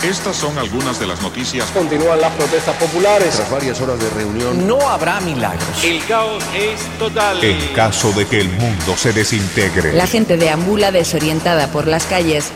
Estas son algunas de las noticias. Continúan las protestas populares. Tras varias horas de reunión, no habrá milagros. El caos es total. En caso de que el mundo se desintegre. La gente deambula desorientada por las calles.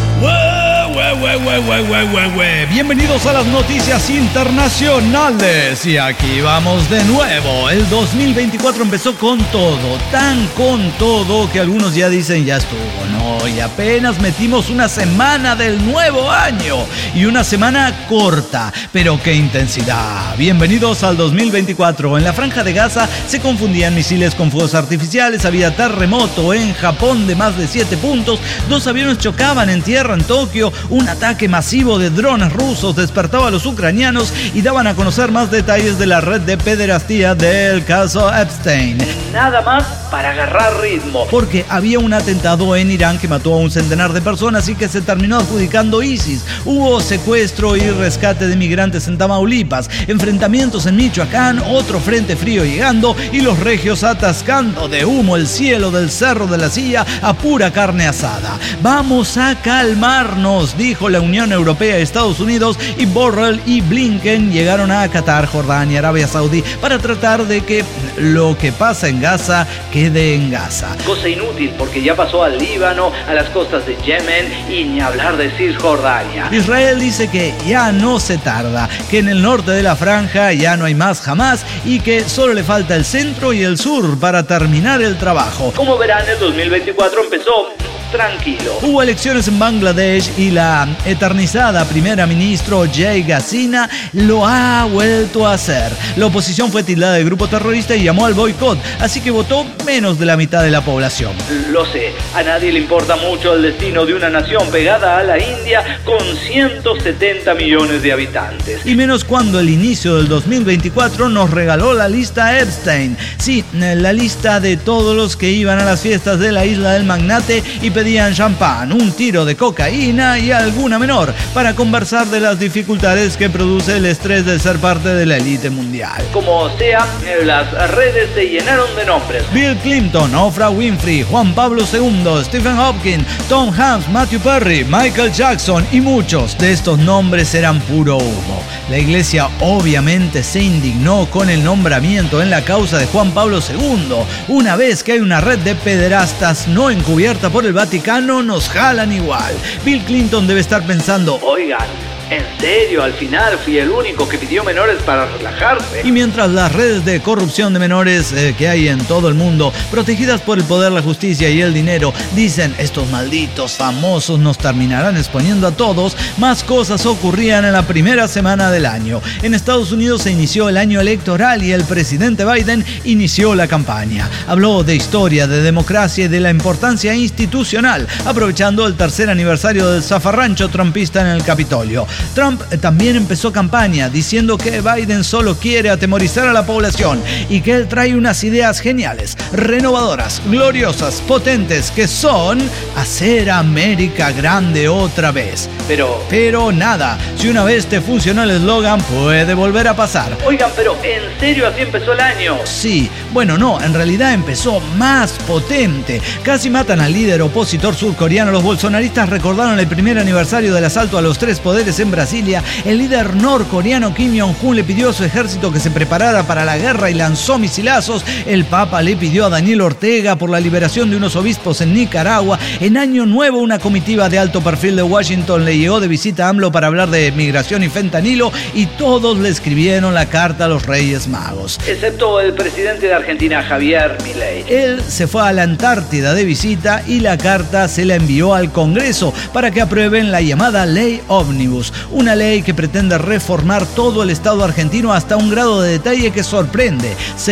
Bienvenidos a las noticias internacionales. Y aquí vamos de nuevo. El 2024 empezó con todo, tan con todo que algunos ya dicen ya estuvo, ¿no? Y apenas metimos una semana del nuevo año. Y una semana corta, pero qué intensidad. Bienvenidos al 2024. En la Franja de Gaza se confundían misiles con fuegos artificiales. Había terremoto en Japón de más de 7 puntos. 2 aviones chocaban en tierra en Tokio. Un ataque masivo de drones rusos despertaba a los ucranianos y daban a conocer más detalles de la red de pederastía del caso Epstein. Nada más para agarrar ritmo. Porque había un atentado en Irán que mató a un centenar de personas y que se terminó adjudicando ISIS. Hubo secuestro y rescate de migrantes en Tamaulipas, enfrentamientos en Michoacán, otro frente frío llegando y los regios atascando de humo el cielo del Cerro de la Silla a pura carne asada. Vamos a calmarnos, dijo la Unión Europea, Estados Unidos y Borrell y Blinken llegaron a Qatar, Jordania, Arabia Saudí para tratar de que lo que pasa en Gaza quede en Gaza. Cosa inútil porque ya pasó al Líbano, a las costas de Yemen y ni hablar de Cisjordania. Israel dice que ya no se tarda, que en el norte de la franja ya no hay más jamás y que solo le falta el centro y el sur para terminar el trabajo. Como verán, el 2024 empezó tranquilo. Hubo elecciones en Bangladesh y la eternizada primera ministro Sheikh Hasina lo ha vuelto a hacer. La oposición fue tildada de grupo terrorista y llamó al boicot, así que votó menos de la mitad de la población. Lo sé, a nadie le importa mucho el destino de una nación pegada a la India con 170 millones de habitantes. Y menos cuando el inicio del 2024 nos regaló la lista Epstein. Sí, la lista de todos los que iban a las fiestas de la isla del magnate y pedían champán, un tiro de cocaína y alguna menor para conversar de las dificultades que produce el estrés de ser parte de la élite mundial. Como sea, las redes se llenaron de nombres. Bill Clinton, Oprah Winfrey, Juan Pablo II, Stephen Hopkins, Tom Hanks, Matthew Perry, Michael Jackson y muchos de estos nombres eran puro humo. La iglesia obviamente se indignó con el nombramiento en la causa de Juan Pablo II. Una vez que hay una red de pederastas no encubierta por el Vaticano, nos jalan igual. Bill Clinton debe estar pensando, oigan, ¿en serio? Al final fui el único que pidió menores para relajarse. Y mientras las redes de corrupción de menores que hay en todo el mundo, protegidas por el poder, la justicia y el dinero, dicen estos malditos famosos nos terminarán exponiendo a todos, más cosas ocurrían en la primera semana del año. En Estados Unidos se inició el año electoral y el presidente Biden inició la campaña. Habló de historia, de democracia y de la importancia institucional, aprovechando el tercer aniversario del zafarrancho trumpista en el Capitolio. Trump también empezó campaña diciendo que Biden solo quiere atemorizar a la población y que él trae unas ideas geniales, renovadoras, gloriosas, potentes, que son hacer América grande otra vez. Pero nada, si una vez te funcionó el eslogan, puede volver a pasar. Oigan, pero ¿en serio así empezó el año? Sí, bueno, no, en realidad empezó más potente. Casi matan al líder opositor surcoreano. Los bolsonaristas recordaron el primer aniversario del asalto a los 3 poderes en Brasilia. El líder norcoreano Kim Jong-un le pidió a su ejército que se preparara para la guerra y lanzó misilazos. El Papa le pidió a Daniel Ortega por la liberación de unos obispos en Nicaragua. En Año Nuevo, una comitiva de alto perfil de Washington le llegó de visita a AMLO para hablar de migración y fentanilo y todos le escribieron la carta a los Reyes Magos. Excepto el presidente de Argentina, Javier Milei. Él se fue a la Antártida de visita y la carta se la envió al Congreso para que aprueben la llamada Ley Ómnibus, una ley que pretende reformar todo el Estado argentino hasta un grado de detalle que sorprende.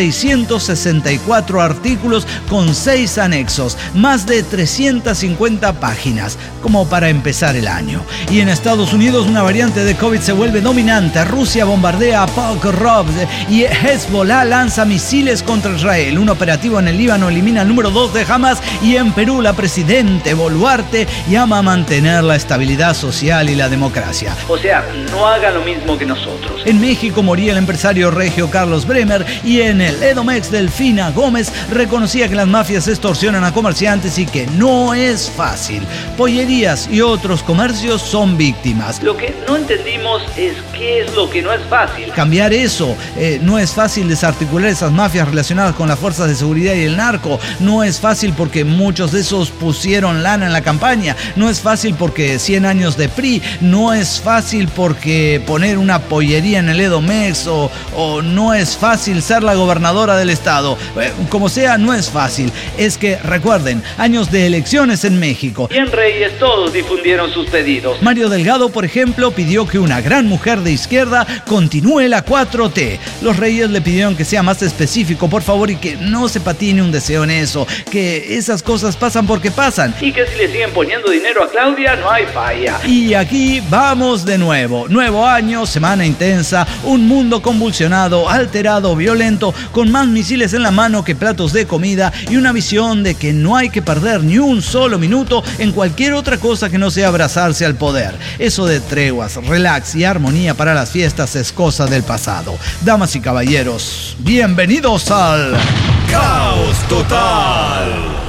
664 artículos con 6 anexos, más de 350 páginas, como para empezar el año. Y en Estados Unidos una variante de COVID se vuelve dominante. Rusia bombardea a Pokrovsk y Hezbollah lanza misiles contra Israel. Un operativo en el Líbano elimina al número 2 de Hamas y en Perú la presidente Boluarte llama a mantener la estabilidad social y la democracia. España. O sea, no hagan lo mismo que nosotros. En México moría el empresario regio Carlos Bremer y en el Edomex Delfina Gómez reconocía que las mafias extorsionan a comerciantes y que no es fácil. Pollerías y otros comercios son víctimas. Lo que no entendimos es qué es lo que no es fácil. Cambiar eso. No es fácil desarticular esas mafias relacionadas con las fuerzas de seguridad y el narco. No es fácil porque muchos de esos pusieron lana en la campaña. No es fácil porque 100 años de PRI. No es fácil porque poner una pollería en el Edomex o no es fácil ser la gobernadora del estado. Como sea, no es fácil. Es que recuerden, años de elecciones en México. Y en Reyes todos difundieron sus pedidos. Mario Delgado, por ejemplo, pidió que una gran mujer de izquierda continúe la 4T. Los Reyes le pidieron que sea más específico, por favor, y que no se patine un deseo en eso. Que esas cosas pasan porque pasan. Y que si le siguen poniendo dinero a Claudia, no hay falla. Y aquí vamos de nuevo. Nuevo año, semana intensa, un mundo convulsionado, alterado, violento, con más misiles en la mano que platos de comida y una visión de que no hay que perder ni un solo minuto en cualquier otra cosa que no sea abrazarse al poder. Eso de treguas, relax y armonía para las fiestas es cosa del pasado. Damas y caballeros, bienvenidos al Caos Total.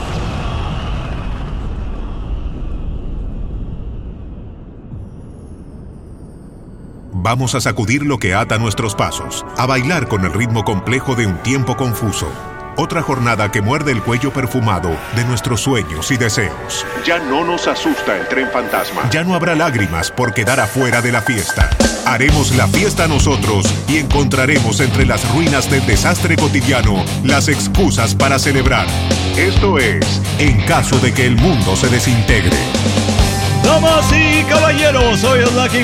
Vamos a sacudir lo que ata nuestros pasos, a bailar con el ritmo complejo de un tiempo confuso. Otra jornada que muerde el cuello perfumado de nuestros sueños y deseos. Ya no nos asusta el tren fantasma. Ya no habrá lágrimas por quedar afuera de la fiesta. Haremos la fiesta nosotros y encontraremos entre las ruinas del desastre cotidiano las excusas para celebrar. Esto es En caso de que el mundo se desintegre. Damas y caballeros, hoy es la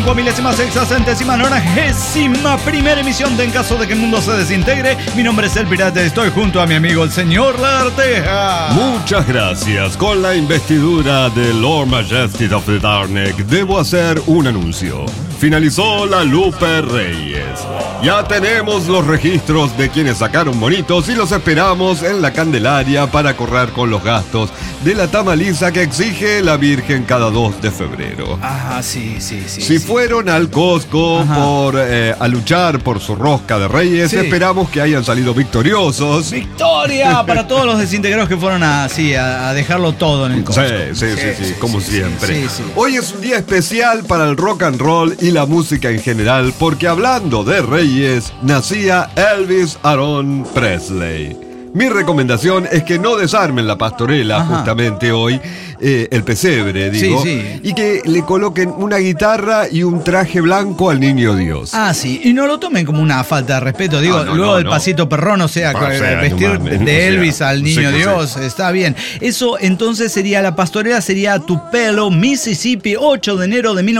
50.661ª emisión de En caso de que el mundo se desintegre. Mi nombre es El Pirata y estoy junto a mi amigo el señor Larteja. Muchas gracias. Con la investidura de Lord Majesty of the Darkneck, debo hacer un anuncio. Finalizó la Lupe Reyes. Ya tenemos los registros de quienes sacaron bonitos y los esperamos en la Candelaria para correr con los gastos de la tamaliza que exige la Virgen cada 2 de febrero. Ajá, sí. Si fueron al Costco a luchar por su rosca de Reyes, sí, esperamos que hayan salido victoriosos. ¡Victoria! Para todos los desintegrados que fueron a dejarlo todo en el Costco. Sí, como siempre. Sí. Hoy es un día especial para el rock and roll y la música en general, porque hablando de Reyes, nacía Elvis Aaron Presley. Mi recomendación es que no desarmen la pastorela justamente hoy, el pesebre, digo, y que le coloquen una guitarra y un traje blanco al niño Dios. Ah, sí, y no lo tomen como una falta de respeto, digo, luego del pasito perrón, o sea, vestir de Elvis al niño Dios, está bien. Eso entonces sería, la pastorela sería Tupelo, Mississippi, 8 de enero de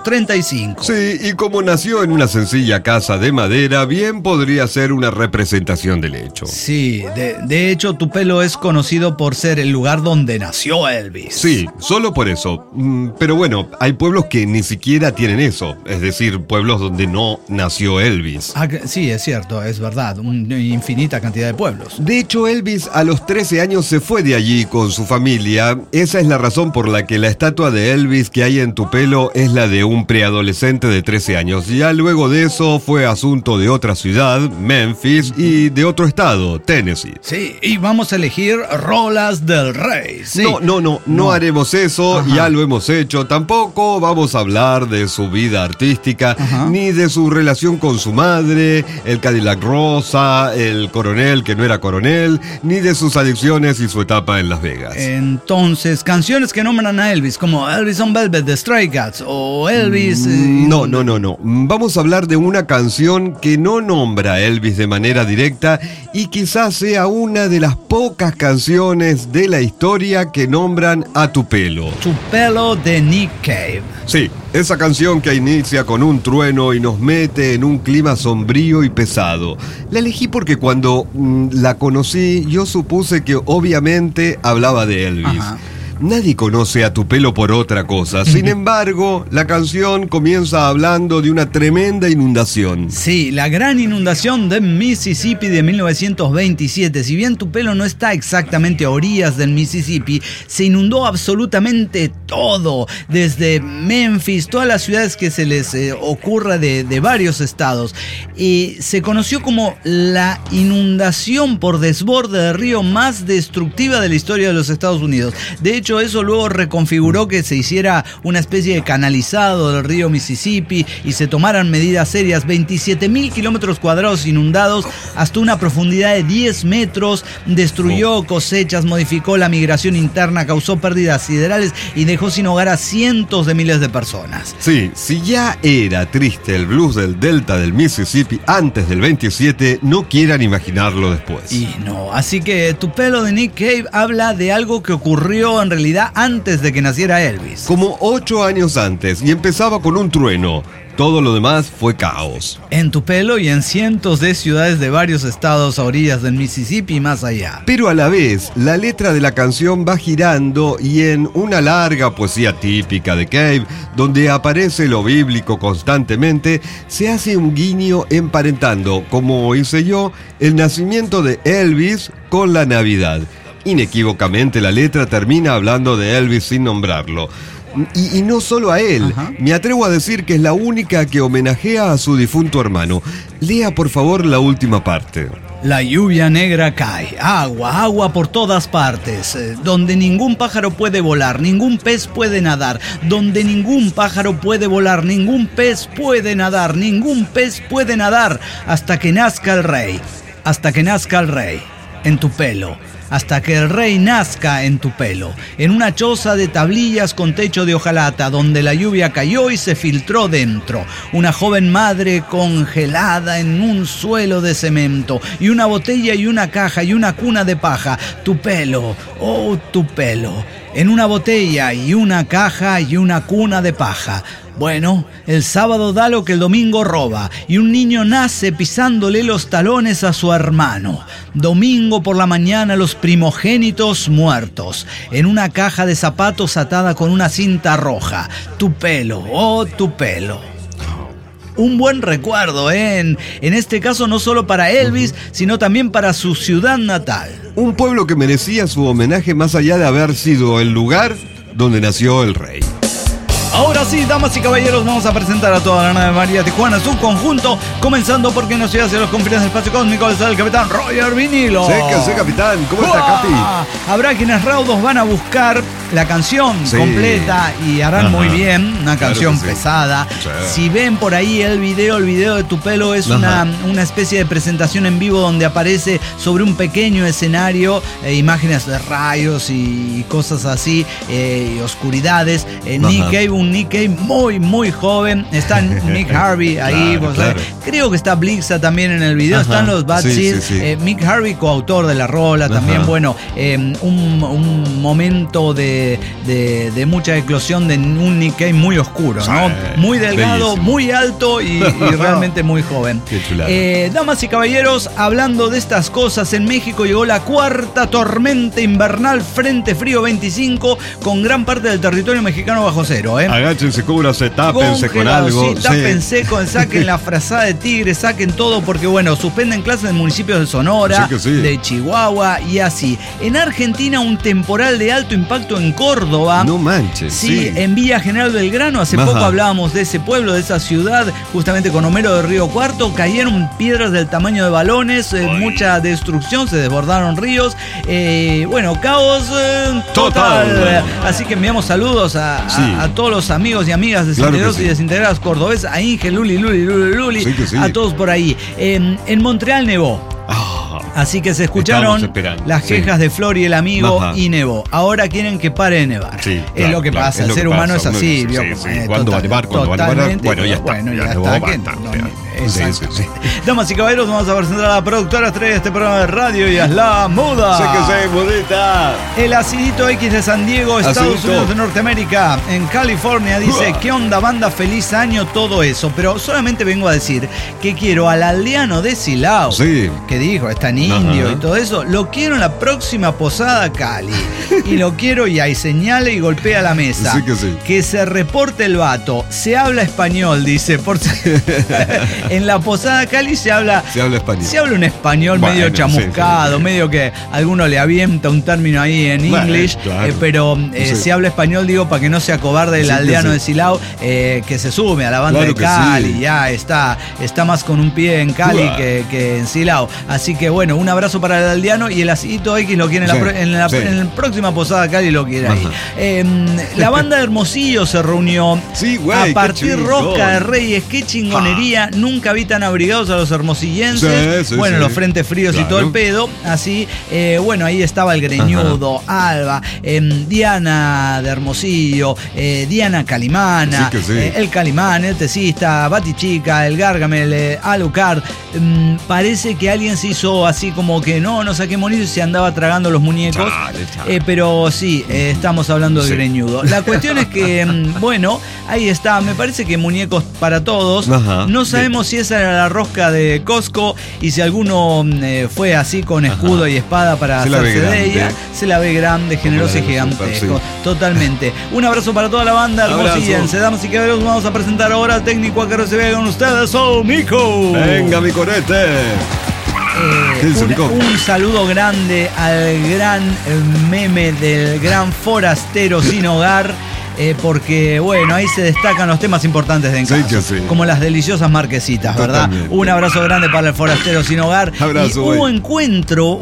1935. Sí, y como nació en una sencilla casa de madera, bien podría ser una representación del hecho. Sí, de hecho, Tupelo es conocido por ser el lugar donde nació Elvis. Sí, solo por eso. Pero bueno, hay pueblos que ni siquiera tienen eso. Es decir, pueblos donde no nació Elvis. Sí, es cierto, es verdad. Una infinita cantidad de pueblos. De hecho, Elvis a los 13 años se fue de allí con su familia. Esa es la razón por la que la estatua de Elvis que hay en Tupelo es la de un preadolescente de 13 años. Ya luego de eso fue asunto de otra ciudad, Memphis, y de otro estado, Tennessee. Sí, y vamos a elegir rolas del rey. Sí. No haremos eso, ya lo hemos hecho. Tampoco vamos a hablar de su vida artística, ni de su relación con su madre, el Cadillac Rosa, el coronel que no era coronel, ni de sus adicciones y su etapa en Las Vegas. Entonces, canciones que nombran a Elvis, como Elvis on Velvet de Stray Cats o Elvis... No. Vamos a hablar de una canción que no nombra a Elvis de manera directa y quizás sea una de las pocas canciones de la historia que nombran a Tupelo. Tupelo de Nick Cave. Sí, esa canción que inicia con un trueno y nos mete en un clima sombrío y pesado. La elegí porque cuando la conocí yo supuse que obviamente hablaba de Elvis. Nadie conoce a Tupelo por otra cosa. Sin embargo, la canción comienza hablando de una tremenda inundación. Sí, la gran inundación de Mississippi de 1927. Si bien Tupelo no está exactamente a orillas del Mississippi, se inundó absolutamente todo. Desde Memphis, todas las ciudades que se les ocurra de varios estados. Y se conoció como la inundación por desborde del río más destructiva de la historia de los Estados Unidos. De hecho, eso luego reconfiguró que se hiciera una especie de canalizado del río Mississippi y se tomaran medidas serias. 27.000 kilómetros cuadrados inundados hasta una profundidad de 10 metros. Destruyó cosechas, modificó la migración interna, causó pérdidas siderales y dejó sin hogar a cientos de miles de personas. Sí, si ya era triste el blues del delta del Mississippi antes del 27, no quieran imaginarlo después. Y no, así que Tupelo de Nick Cave habla de algo que ocurrió en realidad antes de que naciera Elvis. Como 8 años antes, y empezaba con un trueno. Todo lo demás fue caos. En Tupelo y en cientos de ciudades de varios estados a orillas del Mississippi y más allá. Pero a la vez, la letra de la canción va girando y en una larga poesía típica de Cave, donde aparece lo bíblico constantemente, se hace un guiño emparentando, como hice yo, el nacimiento de Elvis con la Navidad. Inequívocamente la letra termina hablando de Elvis sin nombrarlo. Y no solo a él. Ajá. Me atrevo a decir que es la única que homenajea a su difunto hermano. Lea por favor la última parte. La lluvia negra cae, agua, agua por todas partes, donde ningún pájaro puede volar, ningún pez puede nadar, donde ningún pájaro puede volar, ningún pez puede nadar, ningún pez puede nadar, hasta que nazca el rey, hasta que nazca el rey, en Tupelo. Hasta que el rey nazca en Tupelo, en una choza de tablillas con techo de hojalata, donde la lluvia cayó y se filtró dentro. Una joven madre congelada en un suelo de cemento, y una botella y una caja y una cuna de paja. Tupelo, oh Tupelo, en una botella y una caja y una cuna de paja. Bueno, el sábado da lo que el domingo roba, y un niño nace pisándole los talones a su hermano. Domingo por la mañana los primogénitos muertos, en una caja de zapatos atada con una cinta roja. Tupelo, oh Tupelo. Un buen recuerdo, en este caso no solo para Elvis, sino también para su ciudad natal. Un pueblo que merecía su homenaje más allá de haber sido el lugar donde nació el rey. Ahora sí, damas y caballeros, vamos a presentar a toda la nave María Tijuana, su conjunto, comenzando porque nos lleva hacia los confines del espacio cósmico, les el capitán Roger Vinilo. Sí, capitán, ¿cómo está, Capi? Habrá quienes raudos van a buscar la canción completa y harán muy bien, una canción pesada. Sí. Si ven por ahí el video de Tupelo es una especie de presentación en vivo donde aparece sobre un pequeño escenario imágenes de rayos y cosas así, y oscuridades. Nick Cave, un Nick Cave muy, muy joven. Está Mick Harvey ahí. Claro. Creo que está Blixa también en el video. Están los Bad Seeds. Mick Harvey, coautor de la rola. También, bueno, un momento de mucha eclosión de un Nick Cave muy oscuro, ¿no? Muy delgado, bellísimo, muy alto y realmente muy joven. Damas y caballeros, hablando de estas cosas, en México llegó la cuarta tormenta invernal Frente Frío 25 con gran parte del territorio mexicano bajo cero, Agáchense, cúbranse, tápense con algo. Sí, tápense, saquen la frazada de tigre, saquen todo, porque bueno, suspenden clases en municipios de Sonora, de Chihuahua y así. En Argentina, un temporal de alto impacto en Córdoba. No manches. Sí, en Villa General Belgrano, hace poco hablábamos de ese pueblo, de esa ciudad, justamente con Homero de Río Cuarto, cayeron piedras del tamaño de balones, mucha destrucción, se desbordaron ríos, bueno, caos total. Así que enviamos saludos a todos los amigos y amigas desintegrados y desintegradas cordobeses, a Inge, Luli, a todos por ahí. En Montreal nevó. Así que se escucharon las quejas de Flor y el amigo y nevó. Ahora quieren que pare de nevar. Es lo que pasa, el ser humano es así. ¿Cuándo va a nevar? Bueno, ya está. Exactamente. Damas y caballeros, vamos a presentar a la productora estrella de este programa de radio y es la Muda. Sé que sé, Mudita. El Acidito X de San Diego, Estados Acidito. Unidos de Norteamérica, en California, dice: ¿qué onda, banda? Feliz año, todo eso. Pero solamente vengo a decir que quiero al aldeano de Silao, Sí. que dijo, está en indio y todo eso. Lo quiero en la próxima posada Cali. Y lo quiero y ahí señale y golpea la mesa. Sí que sí. Que se reporte el vato. Se habla español, dice. En la posada Cali se habla español. Se habla un español Bueno, medio chamuscado, sí. medio que alguno le avienta un término ahí en Bueno, English, claro. pero Sí. se habla español, digo, para que no se acobarde el Sí, aldeano sí. de Silao, que se sume a la banda Claro de que Cali, sí. ya está más con un pie en Cali que en Silao. Así que bueno, un abrazo para el aldeano y el Acidito X lo quiere Sí, en la sí. próxima posada Cali, lo quiere ahí. Ajá. La banda de Hermosillo se reunió Sí, güey, a qué partir chingón. Rosca de Reyes, qué chingonería. Nunca vi tan abrigados a los hermosillenses. Sí, bueno, sí. los frentes fríos y Claro. todo el pedo. Así, bueno, ahí estaba el Greñudo, Alba, Diana de Hermosillo, Diana Calimana, Sí que sí. el Calimán, el Tesista, Batichica, el Gargamel, Alucard. Parece que alguien se hizo así como que no saqué monito y se andaba tragando los muñecos. Chale. Pero sí, estamos hablando del Sí. Greñudo. La cuestión es que, bueno, ahí está. Me parece que muñecos para todos. Ajá. No sabemos si esa era la rosca de Costco y si alguno fue así con escudo y espada para Se la hacerse ve de grande. ella. Se la ve grande, generosa y la de gigantesco. Super, sí. Totalmente. Un abrazo para toda la banda hermosillense. Damas y caballeros, vamos a presentar ahora al técnico a que recibe con ustedes, Mico. Venga, mi corete. ¿Qué dice, Mico? Un saludo grande al gran meme del gran forastero sin hogar. Porque, bueno, ahí se destacan los temas importantes de En Sí, Casa, que sí. como las deliciosas marquesitas, ¿verdad? Totalmente. Un abrazo grande para el forastero sin hogar. Abrazo, Y hubo güey. encuentro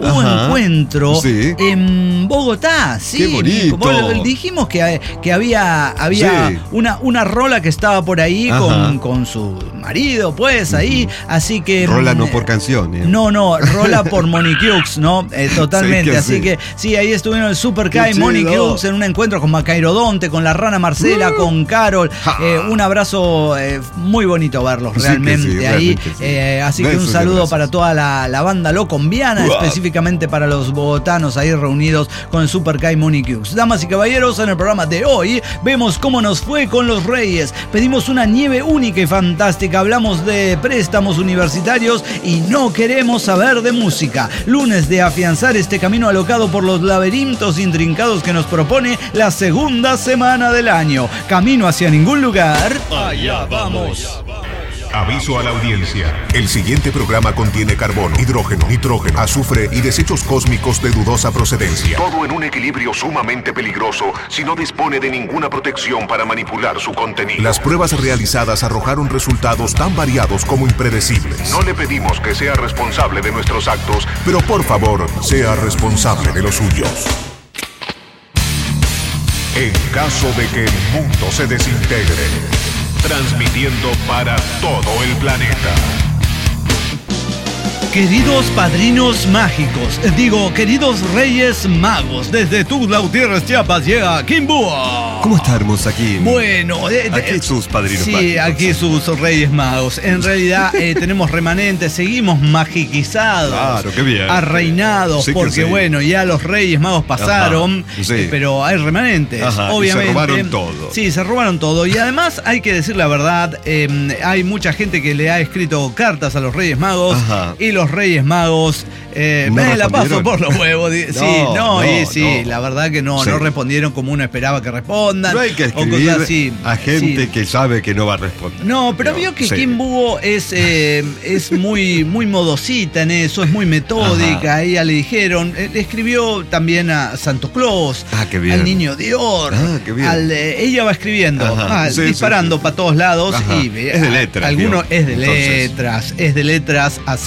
Sí. en Bogotá, sí. Qué bonito. Vos dijimos que había Sí. una rola que estaba por ahí Ajá. con su marido, pues, ahí. Así que... Rola no por canción. No, rola por Monique Hughes, ¿no? Totalmente. Sí que Así sí. que sí, ahí estuvieron el Super Qué Kai, Monique chido. Hughes en un encuentro con Macairodonte, con la Rana Marcela, con Carol. Un abrazo muy bonito verlos Sí que realmente sí, ahí. realmente sí. Así que un Besos y saludo abrazos. para toda la banda locombiana, específicamente para los bogotanos ahí reunidos con el Super Kai, Monique Hughes. Damas y caballeros, en el programa de hoy vemos cómo nos fue con los Reyes. Pedimos una nieve única y fantástica. Hablamos de préstamos universitarios y no queremos saber de música. Lunes de afianzar este camino alocado por los laberintos intrincados que nos propone la segunda semana del año. Camino hacia ningún lugar. Allá vamos. Aviso a la audiencia. El siguiente programa contiene carbono, hidrógeno, nitrógeno, azufre y desechos cósmicos de dudosa procedencia. Todo en un equilibrio sumamente peligroso si no dispone de ninguna protección para manipular su contenido. Las pruebas realizadas arrojaron resultados tan variados como impredecibles. No le pedimos que sea responsable de nuestros actos, Pero por favor, sea responsable de los suyos. En caso de que el mundo se desintegre, transmitiendo para todo el planeta. Queridos padrinos mágicos, queridos reyes magos, desde Tuxtla Gutiérrez, Chiapas, llega Kimbúa. ¿Cómo está, hermosa aquí? Bueno, Aquí sus padrinos sí, mágicos. aquí sus reyes magos. En realidad tenemos remanentes, seguimos magiquizados. Claro, qué bien. Arreinados, Sí que porque sí. bueno, ya los reyes magos pasaron, Ajá, sí. pero hay remanentes, Ajá, y obviamente. se robaron todo. Sí, se robaron todo. Y además hay que decir la verdad, hay mucha gente que le ha escrito cartas a los reyes magos. Ajá. Y los reyes magos ¿No me la paso respondieron? por los huevos. Sí, no. la verdad que no Sí. respondieron como uno esperaba que respondan. No hay que o escribir cosas así. a gente Sí. que sabe que no va a responder. No, pero vio que sí. Kim Búho es muy modosita en eso, es muy metódica. Ajá. Ella le dijeron, le escribió también a Santo Claus, Ah, qué bien. al Niño Dior. Ah, qué bien. Ella va escribiendo, Ajá. Sí, disparando sí. para todos lados. Ajá. Y Es de letras, Algunos digo. es de letras hacer.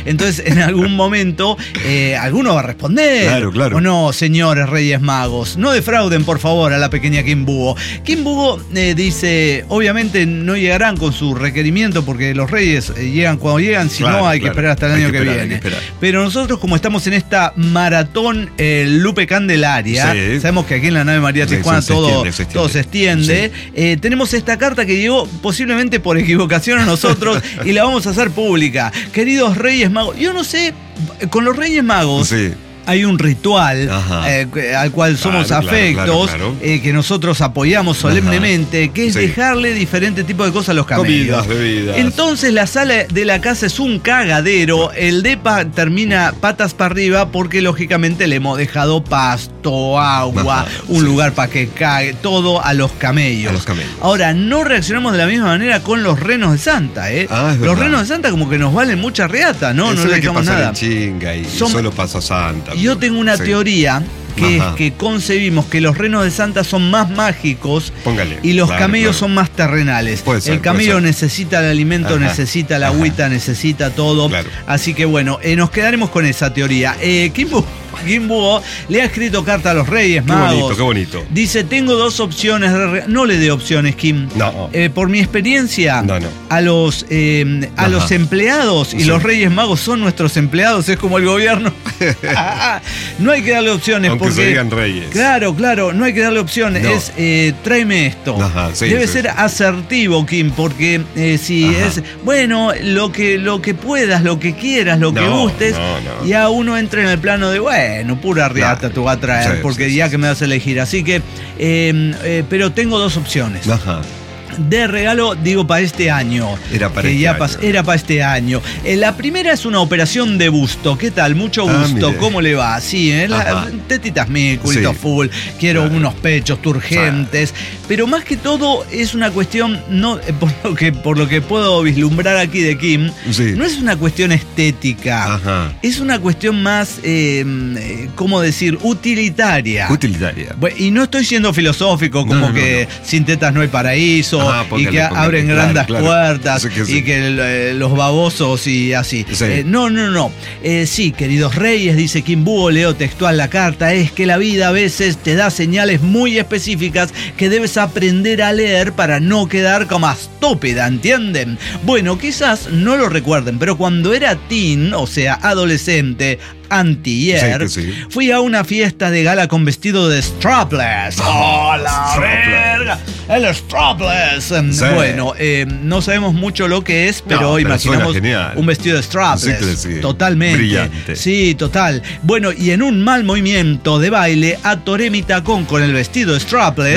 Entonces, en algún momento, alguno va a responder. Claro. O no, señores Reyes Magos, no defrauden, por favor, a la pequeña Kim Búho. Kim Búho dice, obviamente no llegarán con su requerimiento porque los Reyes llegan cuando llegan, si no hay que esperar hasta el año que viene. Pero nosotros, como estamos en esta maratón Lupe Candelaria, sabemos que aquí en la nave María Tijuana todo se extiende. Tenemos esta carta que llegó posiblemente por equivocación a nosotros y la vamos a hacer pública. Queridos Reyes Magos, yo no sé, con los Reyes Magos hay un ritual al cual somos afectos, que nosotros apoyamos solemnemente, que es dejarle diferentes tipos de cosas a los camellos. Comidas, bebidas. Entonces la sala de la casa es un cagadero, el depa termina patas para arriba porque lógicamente le hemos dejado pasto, agua, un lugar para que cague, todo a los camellos. Ahora, no reaccionamos de la misma manera con los renos de Santa, los renos de Santa como que nos valen mucha reata, ¿no? No le dejamos nada. Chinga y solo pasa Santa. Yo tengo una teoría que es que concebimos que los renos de Santa son más mágicos y los camellos son más terrenales. El camello necesita el alimento, necesita la agüita, necesita todo. Así que bueno, nos quedaremos con esa teoría. Kim Búho le ha escrito carta a los Reyes Magos. Qué bonito. Dice, tengo dos opciones. No le dé opciones, Kim. No. Por mi experiencia, a los empleados, y los Reyes Magos son nuestros empleados, es como el gobierno. No hay que darle opciones. Aunque se digan reyes. Claro, no hay que darle opciones. Es, tráeme esto. Debe ser asertivo, Kim, porque si es, bueno, lo que puedas, lo que quieras, lo que gustes, ya uno entra en el plano de, bueno, pura riata tú vas a traer, porque ya que me vas a elegir. Así que, pero tengo dos opciones. De regalo, digo, para este año. Era para este año. La primera es una operación de busto. ¿Qué tal? Mucho gusto. ¿Cómo le va? Sí, tetitas mil, culito full. Quiero unos pechos turgentes. Pero más que todo es una cuestión, no, por lo que puedo vislumbrar aquí de Kim, no es una cuestión estética. Es una cuestión más, ¿cómo decir? Utilitaria. Y no estoy siendo filosófico, como que sin tetas no hay paraíso. Y que abren grandes puertas y que los babosos y así. No. Sí, queridos Reyes, dice Kim Búho, leo textual la carta, es que la vida a veces te da señales muy específicas que debes aprender a leer para no quedar como estúpida, ¿entienden? Bueno, quizás no lo recuerden, pero cuando era teen, o sea, adolescente, antier, fui a una fiesta de gala con vestido de strapless. ¡Oh, la verga! El strapless. Bueno, no sabemos mucho lo que es, pero imaginamos un vestido de strapless. Totalmente. Brillante. Sí, total. Bueno, y en un mal movimiento de baile, atoré mi tacón con el vestido de strapless.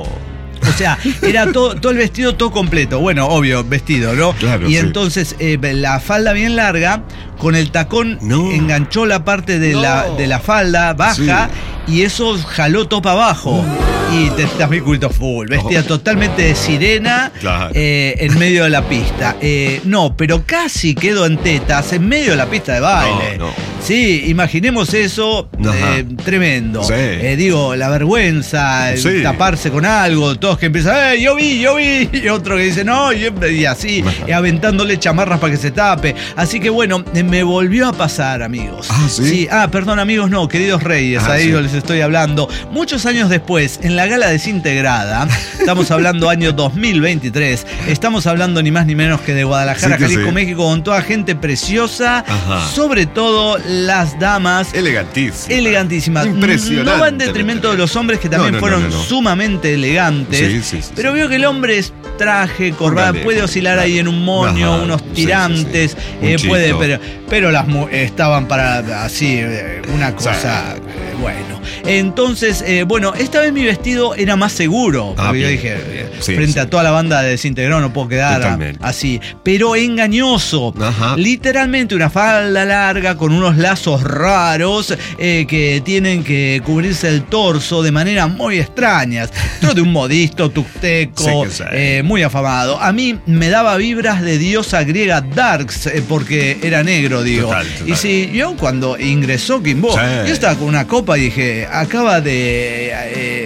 O sea, era todo el vestido, todo completo. Bueno, obvio, vestido, ¿no? Y entonces la falda bien larga, con el tacón enganchó la parte de la falda baja y eso jaló todo para abajo. Y te estás muy culto full, vestida totalmente de sirena en medio de la pista. No, pero casi quedó en tetas en medio de la pista de baile. Sí, imaginemos eso, tremendo. Digo, la vergüenza, taparse con algo, todos que empiezan, yo vi, y otro que dice, no, y así, aventándole chamarras para que se tape. Así que bueno, me volvió a pasar, amigos. Perdón, amigos, no, queridos Reyes, a ellos les estoy hablando. Muchos años después, en la gala desintegrada, estamos hablando año 2023, estamos hablando ni más ni menos que de Guadalajara, Jalisco, México, con toda gente preciosa, sobre todo las damas. Elegantísimas. Impresionante. No va en detrimento de los hombres, que también fueron sumamente elegantes, pero veo que el hombre es traje, corbata, puede oscilar ahí en un moño, unos tirantes, puede, pero las estaban para así, una cosa, bueno. Entonces, bueno, esta vez mi vestido era más seguro, porque yo dije, frente a toda la banda de Desintegrado no puedo quedar así, pero engañoso. Literalmente una falda larga con unos lazos raros que tienen que cubrirse el torso de maneras muy extrañas. Todo de un modisto tucteco, muy afamado. A mí me daba vibras de diosa griega Darks, porque era negro, digo. Total. Y si yo cuando ingresó Kim Búho, yo estaba con una copa y dije, acaba de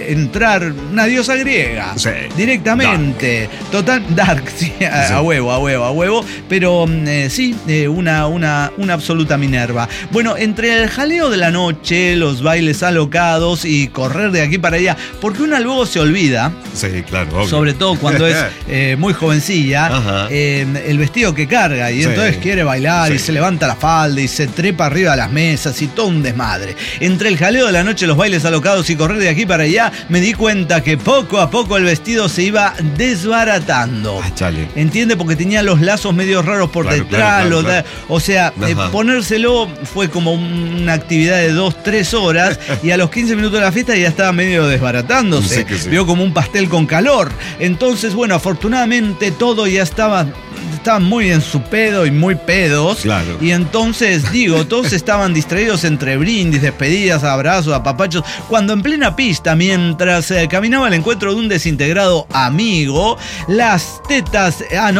entrar una diosa griega. Sí. Directamente. Total, dark, sí, a huevo. Pero sí, una absoluta Minerva. Bueno, entre el jaleo de la noche, los bailes alocados y correr de aquí para allá, porque una luego se olvida. Sí, claro, obvio. Sobre todo cuando es muy jovencilla, el vestido que carga y entonces quiere bailar y se levanta la falda y se trepa arriba de las mesas y todo un desmadre. Entre el jaleo de la noche, los bailes alocados y correr de aquí para allá, me di cuenta que poco a poco el vestido se iba desbaratando. Chale. ¿Entiende? Porque tenía los lazos medio raros por detrás. Claro. O sea, ponérselo fue como una actividad de 2-3 horas y a los 15 minutos de la fiesta ya estaba medio desbaratándose. Sí. Vio como un pastel con calor. Entonces, bueno, afortunadamente todo ya estaban muy en su pedo y muy pedos. Claro. Y entonces, todos estaban distraídos entre brindis, despedidas, abrazos, apapachos, cuando en plena pista, mientras caminaba al encuentro de un desintegrado amigo, las tetas...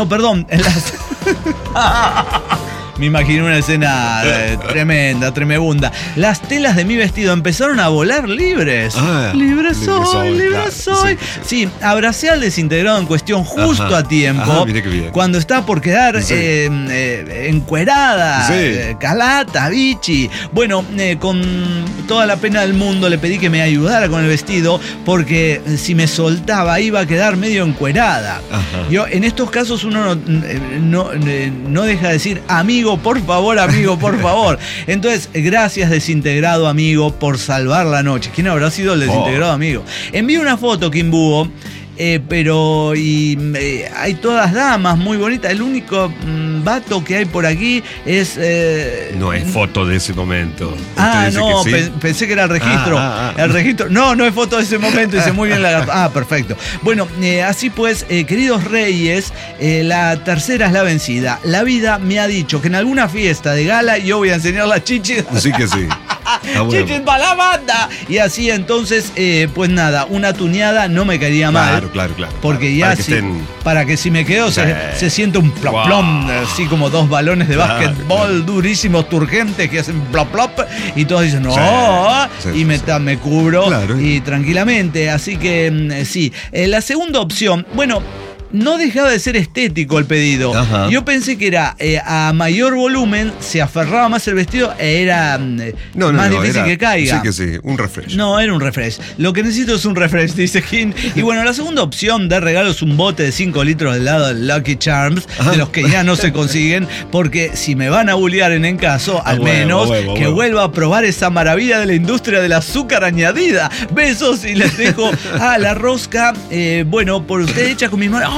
Me imagino una escena tremenda. Las telas de mi vestido empezaron a volar libres. Libre soy. Sí, abracé al desintegrado en cuestión justo a tiempo. Mire qué bien. Cuando estaba por quedar encuerada, calata, bichi. Bueno, con toda la pena del mundo le pedí que me ayudara con el vestido porque si me soltaba iba a quedar medio encuerada. Yo, en estos casos uno no deja de decir amigo, por favor. Entonces, gracias desintegrado amigo por salvar la noche. ¿Quién habrá sido el desintegrado amigo? Envié una foto, Kim Búho. Pero hay todas damas muy bonitas. El único vato que hay por aquí es... no es foto de ese momento. No, sí. Pensé que era el registro. El registro. No es foto de ese momento. Dice muy bien la... perfecto. Bueno, así pues, queridos reyes, la tercera es la vencida. La vida me ha dicho que en alguna fiesta de gala yo voy a enseñar las chichis. Así que sí. Chichis para la banda. Y así entonces, pues nada, una tuneada no me caería mal. Claro. Porque ya para que si me quedo se siente un plop plom, así como dos balones de básquetbol durísimos, turgentes, que hacen plop plop, y todos dicen no, me cubro y tranquilamente. Así que sí. La segunda opción, bueno, no dejaba de ser estético el pedido. Yo pensé que era a mayor volumen, se aferraba más el vestido e era más difícil que caiga. Sí, un refresh. No, era un refresh. Lo que necesito es un refresh, dice Kim. Y bueno, la segunda opción de regalo es un bote de 5 litros del lado del Lucky Charms, de los que ya no se consiguen, porque si me van a bullear en Encaso, al menos que vuelva a probar esa maravilla de la industria del azúcar añadida. Besos y les dejo la rosca, por usted hecha con mis manos.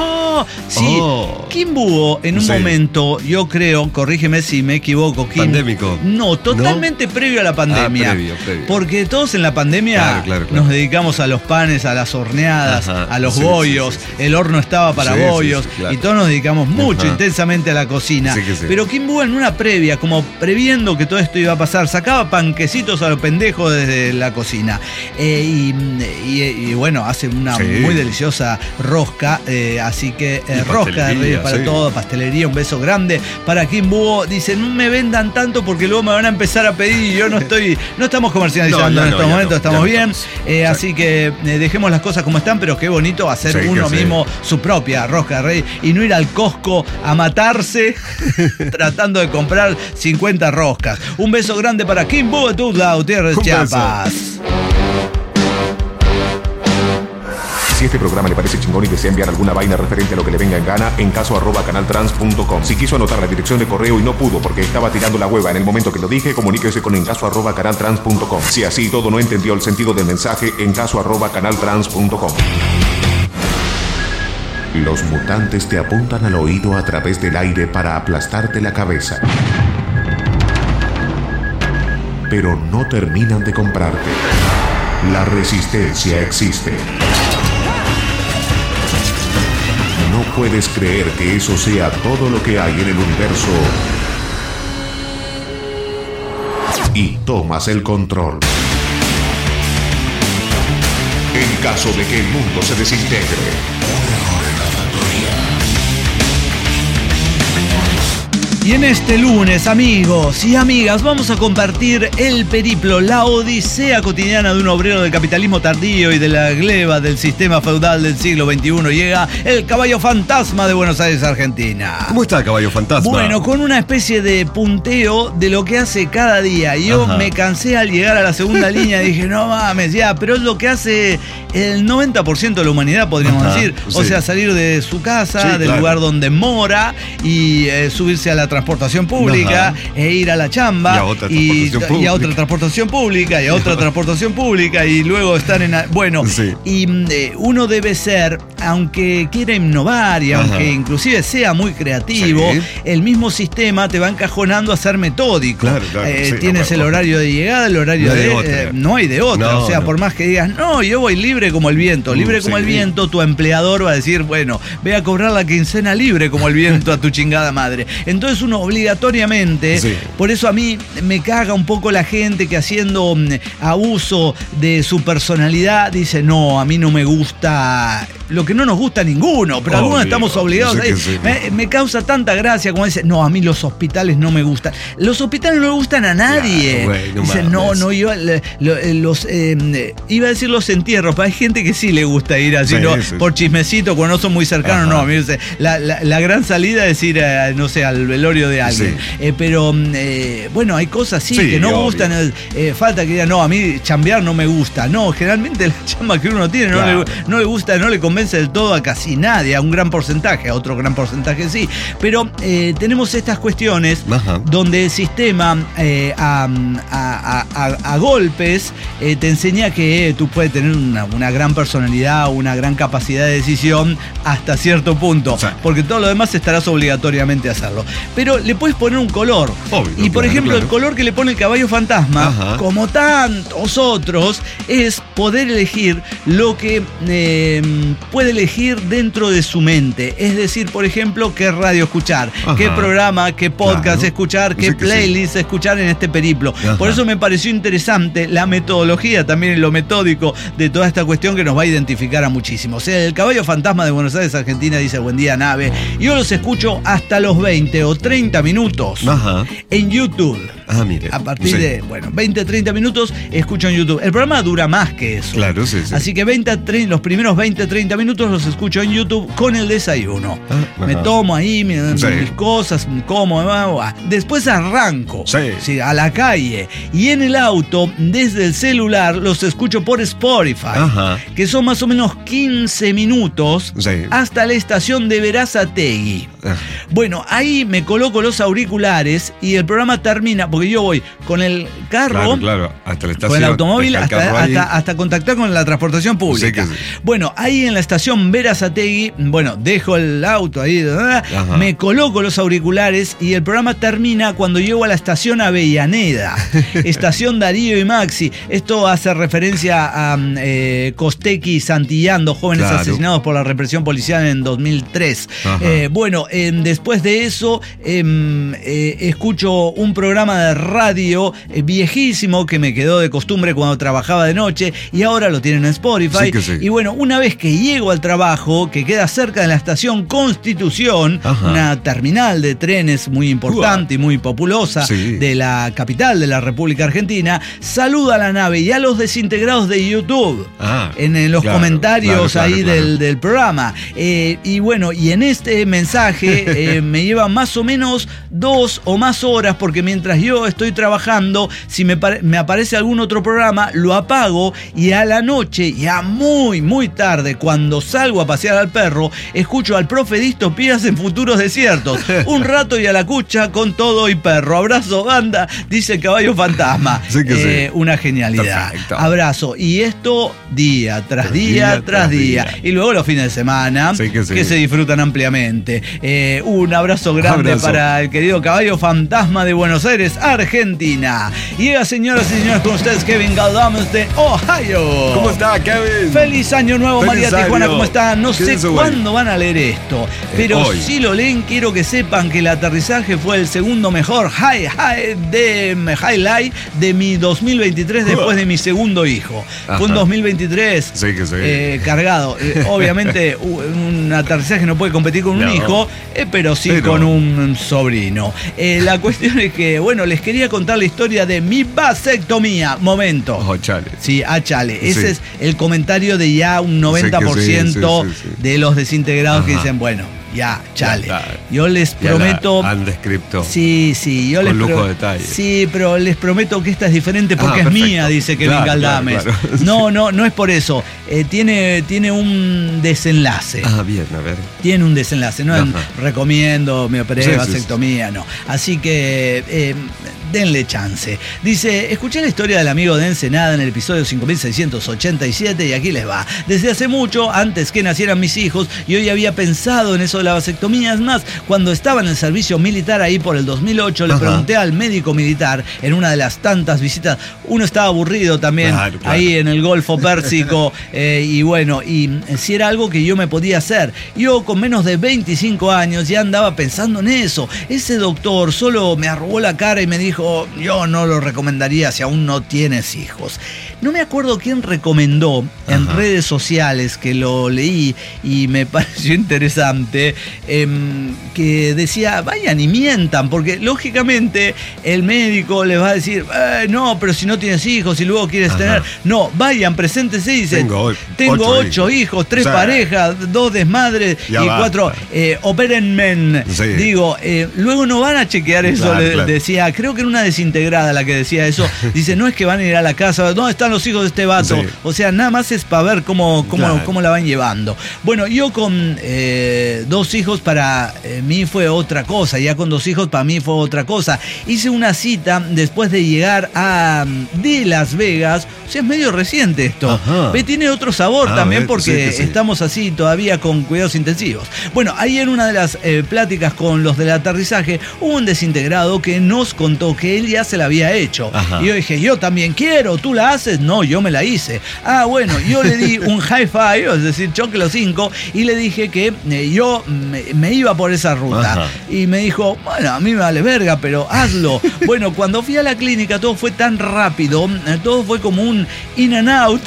Kim Búho en un momento, yo creo, corrígeme si me equivoco, Kim. ¿Pandémico? No, totalmente previo a la pandemia. Previo. Porque todos en la pandemia nos dedicamos a los panes, a las horneadas, a los bollos. El horno estaba para bollos. Y todos nos dedicamos mucho, intensamente a la cocina. Pero Kim Búho en una previa, como previendo que todo esto iba a pasar, sacaba panquecitos a lo pendejo desde la cocina. Y bueno, hace una muy deliciosa rosca, así que rosca de Reyes para todo, pastelería, un beso grande para Kim Búho. Dice, no me vendan tanto porque luego me van a empezar a pedir y yo no estamos comercializando en estos momentos, estamos bien. Así que dejemos las cosas como están, pero qué bonito hacer uno mismo su propia rosca de Reyes y no ir al Costco a matarse tratando de comprar 50 roscas. Un beso grande para Kim Búho, Tuzla Gutiérrez, Chiapas. Si este programa le parece chingón y desea enviar alguna vaina referente a lo que le venga en gana, encaso@canaltrans.com. Si quiso anotar la dirección de correo y no pudo porque estaba tirando la hueva en el momento que lo dije, comuníquese con encaso@canaltrans.com. Si así todo no entendió el sentido del mensaje, encaso@canaltrans.com. Los mutantes te apuntan al oído a través del aire para aplastarte la cabeza. Pero no terminan de comprarte. La resistencia existe. No puedes creer que eso sea todo lo que hay en el universo. Y tomas el control. En caso de que el mundo se desintegre. Y en este lunes, amigos y amigas, vamos a compartir el periplo, la odisea cotidiana de un obrero del capitalismo tardío y de la gleba del sistema feudal del siglo XXI. Llega el caballo fantasma de Buenos Aires, Argentina. ¿Cómo está, caballo fantasma? Bueno, con una especie de punteo de lo que hace cada día. Yo me cansé al llegar a la segunda línea y dije, no mames, ya, pero es lo que hace el 90% de la humanidad, podríamos decir. O sea, salir de su casa, del lugar donde mora y subirse a la transportación pública e ir a la chamba y a otra transportación pública y a otra transportación pública y luego estar en... Bueno, y uno debe ser, aunque quiera innovar y aunque inclusive sea muy creativo, el mismo sistema te va encajonando a ser metódico. Claro, tienes el horario de llegada, el horario no hay de otra. No, o sea, por más que digas, no, yo voy libre como el viento, como el viento, tu empleador va a decir, bueno, ve a cobrar la quincena libre como el viento a tu chingada madre. Entonces uno obligatoriamente, por eso a mí me caga un poco la gente que haciendo abuso de su personalidad dice, no, a mí no me gusta lo que no nos gusta a ninguno, pero algunos estamos obligados a ir. Me causa tanta gracia como dice, no, a mí los hospitales no me gustan. Los hospitales no le gustan a nadie. Dicen, no, yo iba a decir los entierros, pero hay gente que sí le gusta ir así, por chismecito, cuando no son muy cercanos, no. A mí la gran salida es ir, no sé, al velorio de alguien. Pero bueno, hay cosas que no me gustan. Falta que digan, no, a mí chambear no me gusta. No, generalmente la chamba que uno tiene no le gusta, no le convence del todo a casi nadie, a un gran porcentaje, a otro gran porcentaje sí. Pero tenemos estas cuestiones donde el sistema a golpes te enseña que tú puedes tener una gran personalidad, una gran capacidad de decisión hasta cierto punto, porque todo lo demás estarás obligatoriamente a hacerlo. Pero le puedes poner un color. Y por ejemplo, el color que le pone el caballo fantasma, como tantos otros, es poder elegir lo que puede elegir dentro de su mente. Es decir, por ejemplo, qué radio escuchar, qué programa, qué podcast escuchar, qué playlist escuchar en este periplo. Por eso me pareció interesante la metodología, también lo metódico de toda esta cuestión que nos va a identificar a muchísimos. O sea, el caballo fantasma de Buenos Aires, Argentina, dice, buen día, nave. Yo los escucho hasta los 20 o 30 minutos en YouTube. Mire. A partir de, 20, 30 minutos escucho en YouTube. El programa dura más que eso. Claro, Así que los primeros 20, 30 minutos los escucho en YouTube con el desayuno. Me tomo ahí mis cosas, como. Después arranco a la calle. Y en el auto, desde el celular, los escucho por Spotify. Que son más o menos 15 minutos hasta la estación de Berazategui. Bueno, ahí me coloco los auriculares y el programa termina, porque yo voy con el carro, hasta la estación, con el automóvil, hasta contactar con la transportación pública. Bueno, ahí en la estación Berazategui, dejo el auto ahí, me coloco los auriculares y el programa termina cuando llego a la estación Avellaneda, estación Darío y Maxi. Esto hace referencia a Costequi y Santillán, dos jóvenes asesinados por la represión policial en 2003. Después de eso escucho un programa de radio viejísimo que me quedó de costumbre cuando trabajaba de noche y ahora lo tienen en Spotify. Y una vez que llego al trabajo, que queda cerca de la estación Constitución, una terminal de trenes muy importante y muy populosa de la capital de la República Argentina, saludo a la nave y a los desintegrados de YouTube en los comentarios del programa. Y en este mensaje me lleva más o menos 2 o más horas, porque mientras yo estoy trabajando, si me aparece algún otro programa, lo apago y a la noche, ya muy, muy tarde, cuando salgo a pasear al perro, escucho al profe Distopías en Futuros Desiertos. Un rato y a la cucha con todo y perro. Abrazo, banda, dice el caballo fantasma. Una genialidad. Perfecto. Abrazo. Y esto día tras día tras día. Y luego los fines de semana, que se disfrutan ampliamente. Un abrazo grande para el querido caballo fantasma de Buenos Aires, Argentina. Llega, señoras y señores, con ustedes Kevin Galdames de Ohio. ¿Cómo está, Kevin? Feliz año nuevo, Feliz María año. Tijuana, ¿cómo están? No sé cuándo van a leer esto, pero hoy. si lo leen, quiero que sepan que el aterrizaje fue el segundo mejor highlight de mi 2023 después de mi segundo hijo. Ajá. Fue un 2023 Sí, que sí. cargado. Obviamente un aterrizaje no puede competir con un No. hijo, pero sí con un sobrino. La cuestión es que, bueno, les quería contar la historia de mi vasectomía. Momento. Oh, chale. Sí, chale. Ese Sí. es el comentario de ya un 90% sí. de los desintegrados que Ajá. dicen, bueno, ya, chale. Ya está. Yo les Ya prometo... la han descrito. Sí, yo Con les lujo de detalle. Sí, pero les prometo que esta es diferente porque es perfecto. mía, dice Kevin Claro, Galdames. claro. No es por eso. Tiene un desenlace. Ah, bien, a ver. Tiene un desenlace, no Ajá. recomiendo, me operé, Sí, sí, vasectomía, no. Así que denle chance. Dice, escuché la historia del amigo de Ensenada en el episodio 5687 y aquí les va. Desde hace mucho, antes que nacieran mis hijos, yo ya había pensado en eso de la vasectomía. Es más, cuando estaba en el servicio militar ahí por el 2008, le Ajá. pregunté al médico militar en una de las tantas visitas. Uno estaba aburrido también Claro. ahí en el Golfo Pérsico y bueno, y si era algo que yo me podía hacer. Yo con menos de 25 años ya andaba pensando en eso. Ese doctor solo me arrugó la cara y me dijo, yo no lo recomendaría si aún no tienes hijos. No me acuerdo quién recomendó en Ajá. redes sociales, que lo leí y me pareció interesante, que decía, vayan y mientan, porque lógicamente el médico les va a decir, no, pero si no tienes hijos y luego quieres Ajá. tener... No, vayan, preséntese y dicen, tengo 8 hijos, 3 Sí. parejas, 2 desmadres Ya y basta. 4 opérenme. Sí. Digo, luego no van a chequear eso, Claro, le claro. decía, creo que era una desintegrada la que decía eso. Dice, no es que van a ir a la casa, ¿dónde están los hijos de este vato? Sí. O sea, nada más es para ver cómo la van llevando. Bueno, yo con 2 hijos para mí fue otra cosa, ya con 2 hijos para mí fue otra cosa. Hice una cita después de llegar de Las Vegas, o sea, es medio reciente esto. Ajá. Tiene otro sabor A también ver, porque sí. estamos así todavía con cuidados intensivos. Bueno, ahí en una de las pláticas con los del aterrizaje, hubo un desintegrado que nos contó que él ya se la había hecho. Ajá. Y yo dije, yo también quiero, ¿tú la haces? No, yo me la hice. Ah, bueno, yo le di un high five, es decir, choque los 5, y le dije que yo me iba por esa ruta. Ajá. Y me dijo, bueno, a mí me vale verga, pero hazlo. Bueno, cuando fui a la clínica todo fue tan rápido, todo fue como un in and out.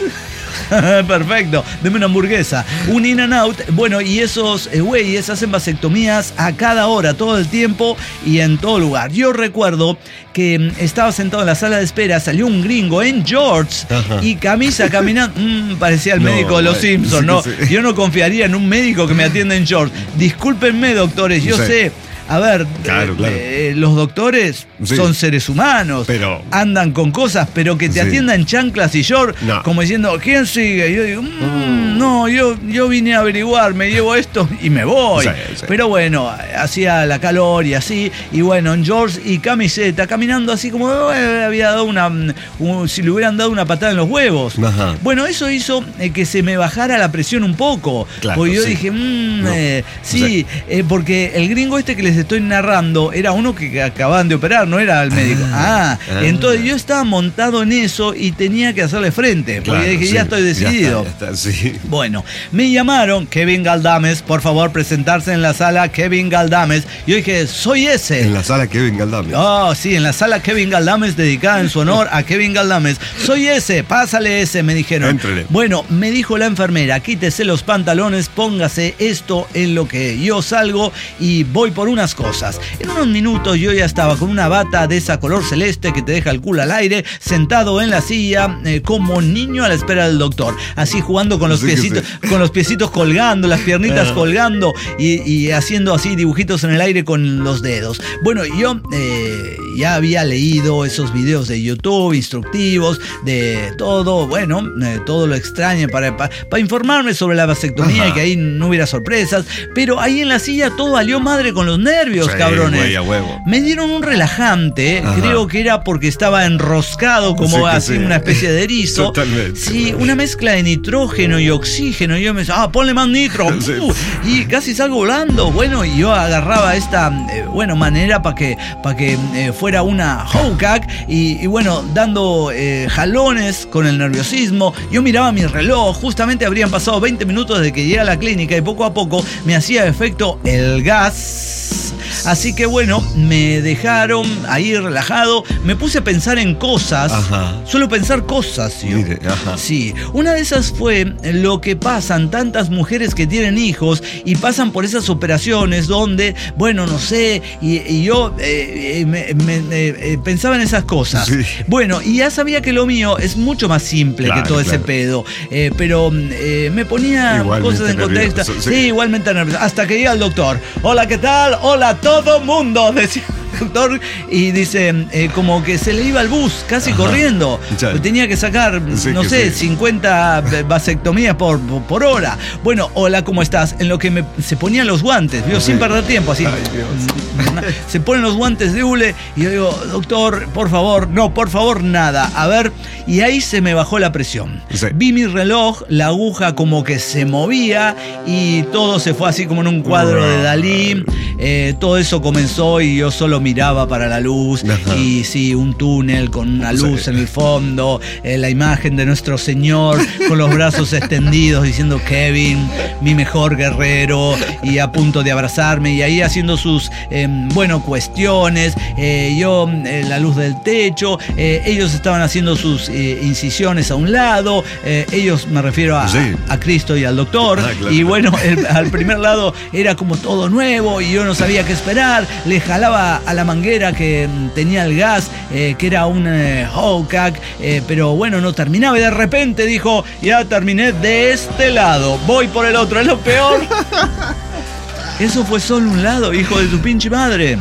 Perfecto, deme una hamburguesa. Un in and out. Bueno, y esos güeyes hacen vasectomías a cada hora, todo el tiempo y en todo lugar. Yo recuerdo que estaba sentado en la sala de espera, salió un gringo en shorts y camisa caminando. Parecía el médico de los Simpsons, ¿no? Sí. Yo no confiaría en un médico que me atienda en shorts. Discúlpenme, doctores, yo Sí. sé. A ver, Claro. los doctores Sí. son seres humanos, Pero- andan con cosas, pero que te Sí. atiendan chanclas y short, No. como diciendo, ¿quién sigue? Y yo digo, no, yo vine a averiguar, me llevo esto y me voy. Sí. Pero bueno, hacía la calor y así, y bueno, en shorts y camiseta, caminando así como había dado si le hubieran dado una patada en los huevos. Ajá. Bueno, eso hizo que se me bajara la presión un poco, Claro, porque yo sí. dije, No. sí, porque el gringo este que les estoy narrando era uno que acababan de operar, no era el médico. Entonces yo estaba montado en eso y tenía que hacerle frente, porque Claro, dije, sí. ya estoy decidido. Ya está, sí. Bueno, me llamaron, Kevin Galdames, por favor presentarse en la sala Kevin Galdames. Yo dije, soy ese. En la sala Kevin Galdames. Oh, sí, en la sala Kevin Galdames, dedicada en su honor a Kevin Galdames. Soy ese, pásale ese, me dijeron. Éntrele. Bueno, me dijo la enfermera, quítese los pantalones, póngase esto en lo que yo salgo y voy por unas cosas. En unos minutos yo ya estaba con una bata de esa color celeste que te deja el culo al aire, sentado en la silla como niño a la espera del doctor, así jugando con los Sí, que piecitos, sí. con los piecitos colgando, las piernitas colgando y haciendo así dibujitos en el aire con los dedos. Bueno, yo ya había leído esos videos de YouTube instructivos de todo, bueno, todo lo extraño para informarme sobre la vasectomía y que ahí no hubiera sorpresas, pero ahí en la silla todo valió madre con los nervios. nervios, Sí, cabrones. güey, a huevo. Me dieron un relajante, Ajá. creo que era porque estaba enroscado como Sí, que así, sí. una especie de erizo. Totalmente. Sí, una mezcla de nitrógeno y oxígeno. Y yo me decía, ponle más nitro. Sí. Y casi salgo volando. Bueno, y yo agarraba esta manera para que fuera una Hawkeye. Y bueno, dando jalones con el nerviosismo. Yo miraba mi reloj, justamente habrían pasado 20 minutos desde que llegué a la clínica y poco a poco me hacía efecto el gas. Así que bueno, me dejaron ahí relajado. Me puse a pensar en cosas. Ajá. Suelo pensar cosas, yo. Mire, ajá. Sí, una de esas fue lo que pasan tantas mujeres que tienen hijos y pasan por esas operaciones donde, bueno, no sé, y yo pensaba en esas cosas. Sí. Bueno, y ya sabía que lo mío es mucho más simple Claro, que todo ese claro. pedo, pero me ponía Igualmente cosas en contexto. nervioso, Sí, sí. igualmente nervioso. Hasta que llega el doctor. Hola, ¿qué tal? Hola, todo mundo, decía el doctor, y dice, como que se le iba el bus, casi corriendo. Ya. Tenía que sacar, Sí, no que sé, sí. 50 vasectomías por hora. Bueno, hola, ¿cómo estás? En lo que se ponían los guantes, ¿vio? Sin perder tiempo, así. Ay, Dios. Se ponen los guantes de hule y yo digo, doctor, por favor, no, por favor, nada. A ver, y ahí se me bajó la presión. Sí. Vi mi reloj, la aguja como que se movía y todo se fue así como en un cuadro de Dalí. Todo eso comenzó y yo solo miraba para la luz. Ajá. Y sí, un túnel con una luz Sí. en el fondo, la imagen de nuestro Señor con los brazos extendidos diciendo Kevin, mi mejor guerrero, y a punto de abrazarme y ahí haciendo sus cuestiones, yo la luz del techo, ellos estaban haciendo sus incisiones a un lado, ellos, me refiero a, Sí. a Cristo y al doctor. Ah, claro. Y bueno, al primer lado era como todo nuevo y yo no sabía qué esperar, le jalaba a la manguera que tenía el gas, que era un Hawkeye, pero bueno, no terminaba y de repente dijo, ya terminé de este lado, voy por el otro, es lo peor. Eso fue solo un lado, hijo de tu pinche madre.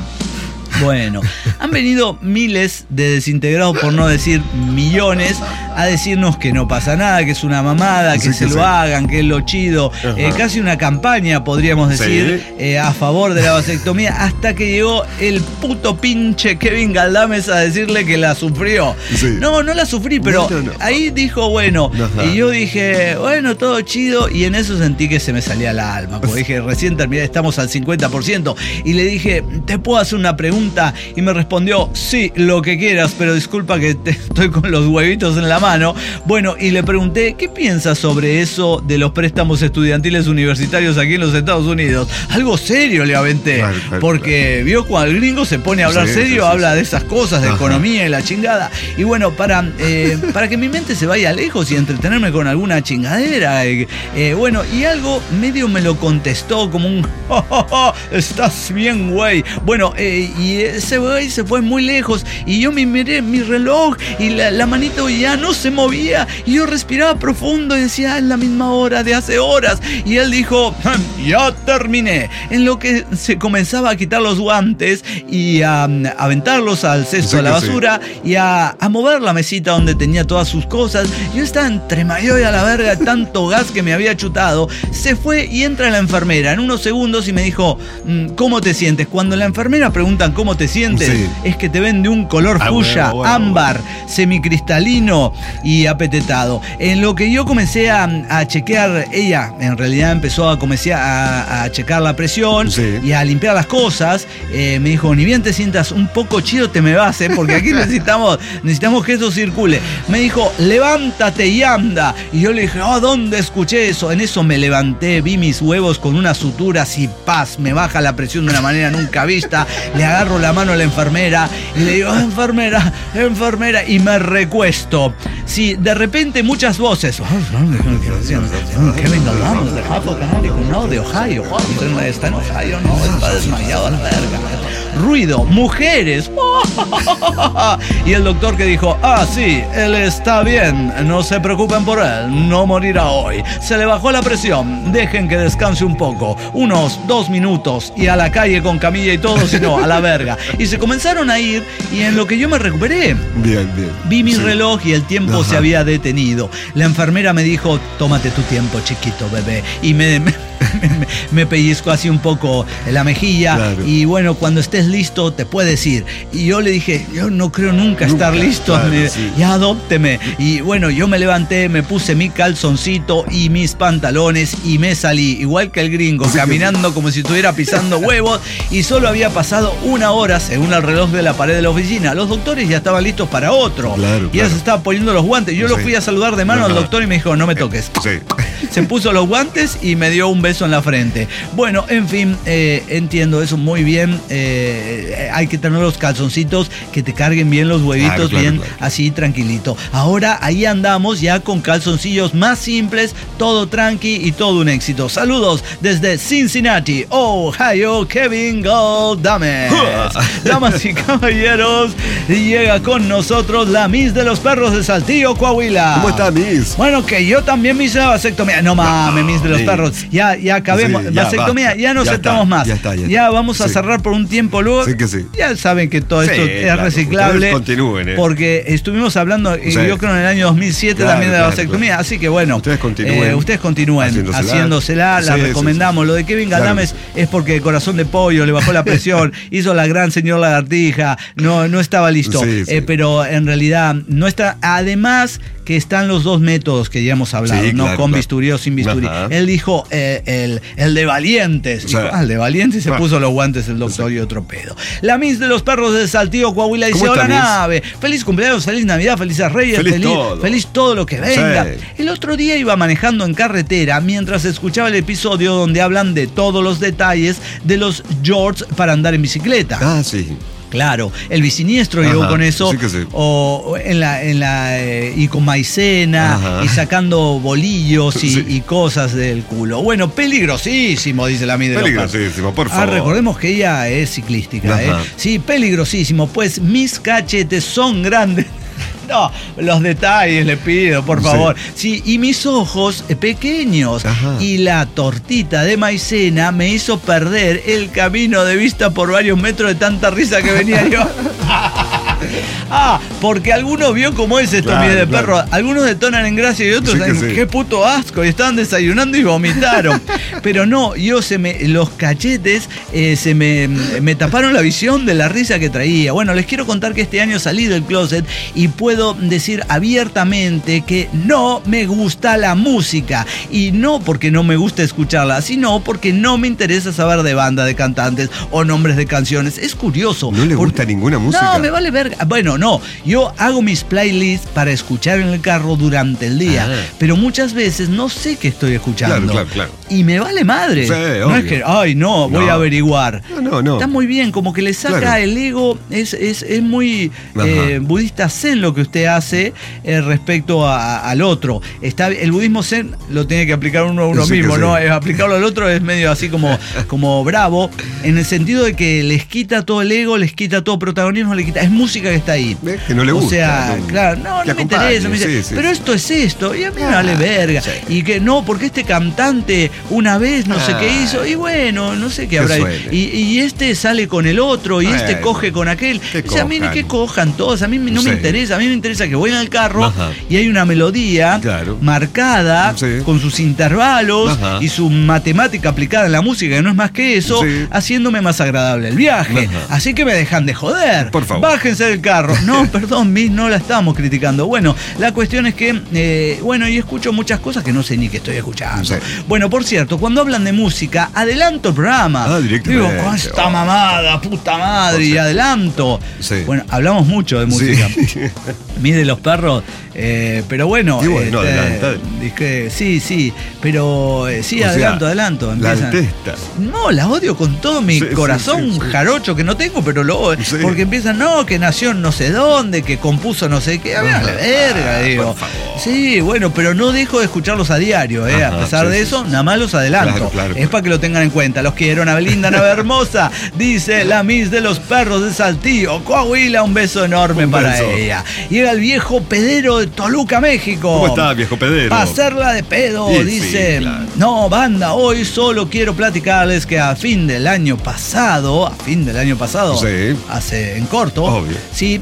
Bueno, han venido miles de desintegrados, por no decir millones, a decirnos que no pasa nada, que es una mamada, que Sí, se que lo sí. hagan, que es lo chido. Ajá. Casi una campaña, podríamos decir, a favor de la vasectomía, hasta que llegó el puto pinche Kevin Galdames a decirle que la sufrió. Sí. No la sufrí, pero No. ahí dijo, bueno, Ajá. y yo dije, bueno, todo chido, y en eso sentí que se me salía la alma, porque dije, recién terminé, estamos al 50%, y le dije, ¿te puedo hacer una pregunta? Y me respondió, sí, lo que quieras, pero disculpa que estoy con los huevitos en la mano. Bueno, y le pregunté, ¿qué piensas sobre eso de los préstamos estudiantiles universitarios aquí en los Estados Unidos? Algo serio le aventé, Claro, porque vio cuando el gringo se pone a hablar Sí, serio, sí, sí, habla sí. de esas cosas, de Ajá. economía y la chingada. Y bueno, para que mi mente se vaya lejos y entretenerme con alguna chingadera, bueno, y algo medio me lo contestó como un, "Ja, ja, ja, estás bien, güey". Bueno, y ese güey se fue muy lejos y yo me miré mi reloj y la manito ya no se movía y yo respiraba profundo y decía, es la misma hora de hace horas. Y él dijo, ya terminé. En lo que se comenzaba a quitar los guantes y a aventarlos al cesto Sí, de la que sí. basura y a mover la mesita donde tenía todas sus cosas. Yo estaba entre mayo y a la verga, tanto gas que me había chutado. Se fue y entra la enfermera en unos segundos y me dijo, ¿cómo te sientes? Cuando la enfermera preguntan cómo te sientes, Sí. es que te ven de un color Ah, fucsia, bueno, ámbar, semicristalino y apetetado. En lo que yo comencé a chequear, ella en realidad empezó a comenzar a checar la presión Sí. y a limpiar las cosas. Me dijo, ni bien te sientas un poco chido te me vas, porque aquí necesitamos que eso circule. Me dijo, levántate y anda. Y yo le dije, ¿dónde escuché eso? En eso me levanté, vi mis huevos con unas suturas y paz, me baja la presión de una manera nunca vista. Le agarro la mano a la enfermera y le digo, enfermera, y me recuesto. Sí, de repente muchas voces. Kevin Galdames, de Japo Canálico, no, de Ohio. Está en Ohio, no, está desmayado a la verga. Ruido, mujeres. Y el doctor que dijo, sí, él está bien, no se preocupen por él, no morirá hoy. Se le bajó la presión, dejen que descanse un poco, unos 2 minutos y a la calle con camilla y todo, sino a la verga. Y se comenzaron a ir y en lo que yo me recuperé, Bien, bien. vi mi Sí. reloj y el tiempo Ajá. se había detenido. La enfermera me dijo, tómate tu tiempo, chiquito bebé. Y me me pellizcó así un poco en la mejilla. Claro. Y bueno, cuando estés listo te puedes ir. Y yo le dije, yo no creo nunca estar listo. Claro, sí. Ya adópteme. Y bueno, yo me levanté, me puse mi calzoncito y mis pantalones y me salí, igual que el gringo, caminando como si estuviera pisando huevos, y solo había pasado 1 hora según el reloj de la pared de la oficina. Los doctores ya estaban listos para otro. Claro, y ella se estaba poniendo los guantes. Yo lo Sí. fui a saludar de mano al doctor y me dijo, no me toques. Sí. Se puso los guantes y me dio un beso en la frente. Bueno, en fin, entiendo eso muy bien. Hay que tener los calzoncitos que te carguen bien los huevitos, Claro, bien claro. así tranquilito. Ahora ahí andamos ya con calzoncillos más simples, todo tranqui y todo un éxito. Saludos desde Cincinnati, Ohio, Kevin Goldames. Damas y caballeros, llega con nosotros la Miss de los Perros de Saltillo, Coahuila. ¿Cómo está, Miss? Bueno, que yo también me hice la vasectomía. No mames, Miss de los Miss. Perros. Ya acabemos. Sí, ya vasectomía, basta. ya no Ya aceptamos está, más. ya está, ya Ya está. vamos a Sí. cerrar por un tiempo luego. Sí que sí. Ya saben que todo esto Sí, es claro. reciclable. Ustedes continúen, Porque estuvimos hablando, Sí. yo creo en el año 2007 Claro, también de la claro, vasectomía. claro. Así que bueno. Ustedes continúen haciéndosela, la Sí, sí, recomendamos. sí. Lo de Kevin Claro. Galdames es porque el corazón de pollo le bajó la presión, hizo la gran señor lagartija, no estaba listo. Sí, sí. Pero en realidad no está. Además que están los dos métodos que ya hemos hablado, Sí, ¿no? claro, Con claro. bisturí o sin bisturí. Ajá. Él dijo el de valientes. Sí. Dijo, el de valientes, se Ah. puso los guantes el doctor y otro pedo. La Miss de los Perros de Saltillo, Coahuila, dice: ¿Cómo está, hola Miss? nave, feliz cumpleaños, feliz Navidad, felices Reyes, feliz todo lo que venga. Sí. El otro día iba manejando en carretera mientras escuchaba el episodio donde hablan de todos los detalles de los jorts para andar en bicicleta. Ah, sí. Claro, el bisiniestro llegó Ajá, con eso, sí que sí. o y con maicena, Ajá. y sacando bolillos Sí. y cosas del culo. Bueno, peligrosísimo, dice la Miss de los Perros. Peligrosísimo, por favor. Recordemos que ella es ciclística, Ajá. Sí, peligrosísimo, pues mis cachetes son grandes. No, los detalles le pido, por favor. Sí, y mis ojos pequeños. Ajá. Y la tortita de maicena me hizo perder el camino de vista por varios metros de tanta risa que venía yo. Porque algunos vio cómo es esto, Claro, Miss de claro. Perro. Algunos detonan en gracia y otros Sí que en sí. qué puto asco. Y estaban desayunando y vomitaron. Pero no, los cachetes se me taparon la visión de la risa que traía. Bueno, les quiero contar que este año salí del closet y puedo decir abiertamente que no me gusta la música. Y no porque no me gusta escucharla, sino porque no me interesa saber de banda, de cantantes o nombres de canciones. Es curioso. ¿No le porque- gusta ninguna música? No, me vale verga. Bueno, no. Yo hago mis playlists para escuchar en el carro durante el día. Ah. Pero muchas veces no sé qué estoy escuchando. Claro. Y me vale madre. Sí, no obvio. es que, ay, no, voy No. a averiguar. No. Está muy bien, como que le saca Claro. el ego. Es muy Ajá. budista zen lo que usted hace respecto al otro. El budismo zen lo tiene que aplicar uno a uno Sí que mismo, sí. ¿no? Aplicarlo al otro es medio así como bravo, en el sentido de que les quita todo el ego, les quita todo protagonismo, es música que está ahí. ¿Ves? Que no le gusta. O sea, no, claro, no que me acompañe, interesa. Me dice, sí. pero esto es esto, y a mí me vale verga. sí. Y que no, porque este cantante una vez no sé qué Ah. hizo, y bueno, no sé qué Que habrá. suene. Y este sale con el otro, y este Bueno, coge con aquel. que O sea, a mí cojan. que cojan todos, a mí no me Sí. interesa. A mí me interesa que voy en el carro Ajá. y hay una melodía Claro. marcada Sí. con sus intervalos Ajá. y su matemática aplicada en la música, que no es más que eso, Sí. haciéndome más agradable el viaje. Ajá. Así que me dejan de joder. Por favor. Bájense del carro. No, perdón, Miss, no la estamos criticando. Bueno, la cuestión es que, y escucho muchas cosas que no sé ni qué estoy escuchando. Sí. Bueno, por cierto, cuando hablan de música, adelanto el programa. Directamente. Digo, con esta mamada, puta madre, y adelanto. Sí. Bueno, hablamos mucho de música. Sí. Miss de los Perros, pero bueno. Y bueno, adelanta. Dije, sí, pero sí, O sea, adelanto. La empiezan. detesta. No, la odio con todo mi Sí, corazón sí. jarocho que no tengo, pero lo odio. Sí. Porque empiezan, no, que nació en no sé dónde, que compuso no sé qué. A ver, la verga, digo. por favor. Sí, bueno, pero no dejo de escucharlos a diario, Ajá, a pesar sí, de sí, eso, sí. nada más los adelanto. Claro. Es para que lo tengan en cuenta. Los quiero, Nave linda, nave hermosa, dice la Miss de los Perros de Saltillo, Coahuila, un beso enorme Un para beso. ella. Llega el viejo pedero de Toluca, México. ¿Cómo está, viejo pedero? Para hacerla de pedo, Sí, dice. sí, claro. No, banda, hoy solo quiero platicarles que a fin del año pasado, Sí. hace en corto, Obvio. sí,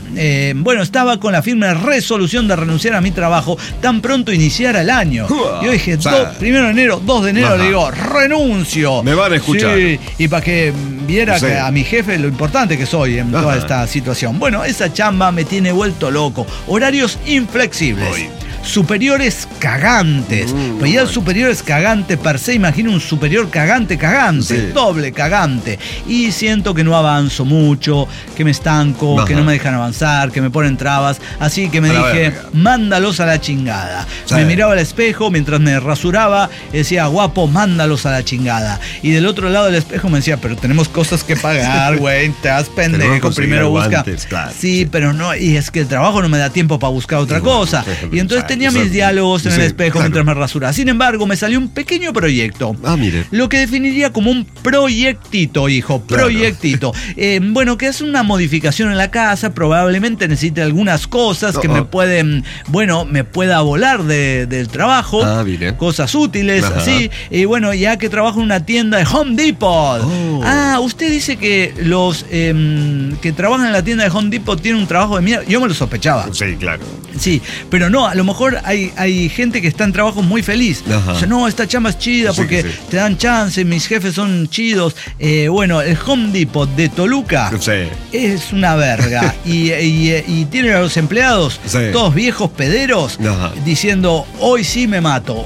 bueno, estaba con la firme resolución de renunciar a mi trabajo tan pronto iniciara el año. Yo dije, 1 de enero, 2 de enero, le digo, renuncio. Me van a escuchar. Sí, y para que viera que a mi jefe lo importante que soy en toda esta situación. Bueno, esa chamba me tiene vuelto loco. Horarios inflexibles. Superiores cagantes. Pues ya el superior es cagante per se, imagino un superior cagante, doble cagante. Y siento que no avanzo mucho, que me estanco, que no me dejan avanzar, que me ponen trabas. Así que me dije, mándalos a la chingada. Me miraba al espejo mientras me rasuraba, decía, guapo, mándalos a la chingada. Y del otro lado del espejo me decía, pero tenemos cosas que pagar, güey, te das pendejo, primero busca. Claro, sí, pero no, y es que el trabajo no me da tiempo para buscar otra cosa. Y entonces tenía mis diálogos en el espejo mientras me rasuraba. Sin embargo, me salió un pequeño proyecto. Mire. Lo que definiría como un proyectito, hijo. Proyectito. Bueno, que es una modificación en la casa. Probablemente necesite algunas cosas que me pueden, bueno, me pueda volar del trabajo. Cosas útiles, así. Y bueno, ya que trabajo en una tienda de Home Depot. Usted dice que los que trabajan en la tienda de Home Depot tienen un trabajo de mierda. Yo me lo sospechaba. Sí, claro. Sí, pero no, a lo mejor hay gente que está en trabajo muy feliz. O sea, no, esta chamba es chida porque te dan chance, mis jefes son chidos. Bueno, el Home Depot de Toluca es una verga. y tienen a los empleados todos viejos pederos diciendo, hoy sí me mato.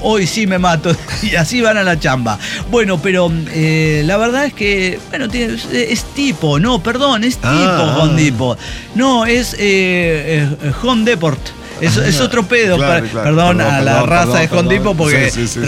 Y así van a la chamba. Bueno, pero la verdad es que, bueno, es tipo Home Depot. No, es Home Deport. Es otro pedo. Perdón a la raza de Home Depot porque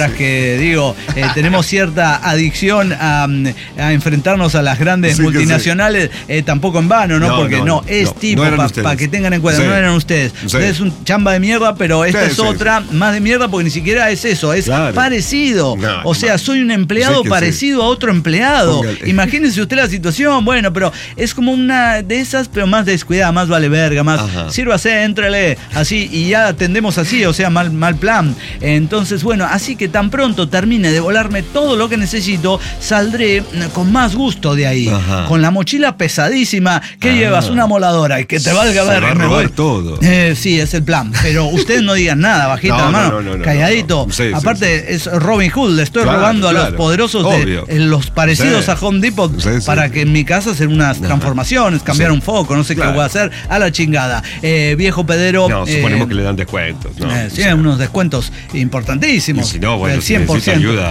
tenemos cierta adicción a enfrentarnos a las grandes multinacionales, tampoco en vano, ¿no? Porque es tipo, para que tengan en cuenta, no eran ustedes. Ustedes es un chamba de mierda, pero esta es otra más de mierda porque ni siquiera es eso, es parecido. O sea, soy un empleado parecido a otro empleado. Imagínense usted la situación, bueno, pero es como una de esas, pero más descuidada, más vale verga, más sírvase, éntrele, así. Y ya atendemos así, o sea, mal plan. Entonces, bueno, así que tan pronto termine de volarme todo lo que necesito, saldré con más gusto de ahí. Con la mochila pesadísima. ¿Qué llevas? Una moladora y que te valga ver. Va a robar todo. Sí, es el plan. Pero ustedes no digan nada, bajita la mano, calladito. Aparte, es Robin Hood, le estoy robando a los poderosos de los parecidos a Home Depot para que en mi casa hacer unas transformaciones, cambiar un foco, no sé qué voy a hacer, a la chingada. Viejo pedero. Suponemos que le dan descuentos, ¿no? Sí, unos descuentos importantísimos. Y si no, bueno, del 100%. Si necesita ayuda,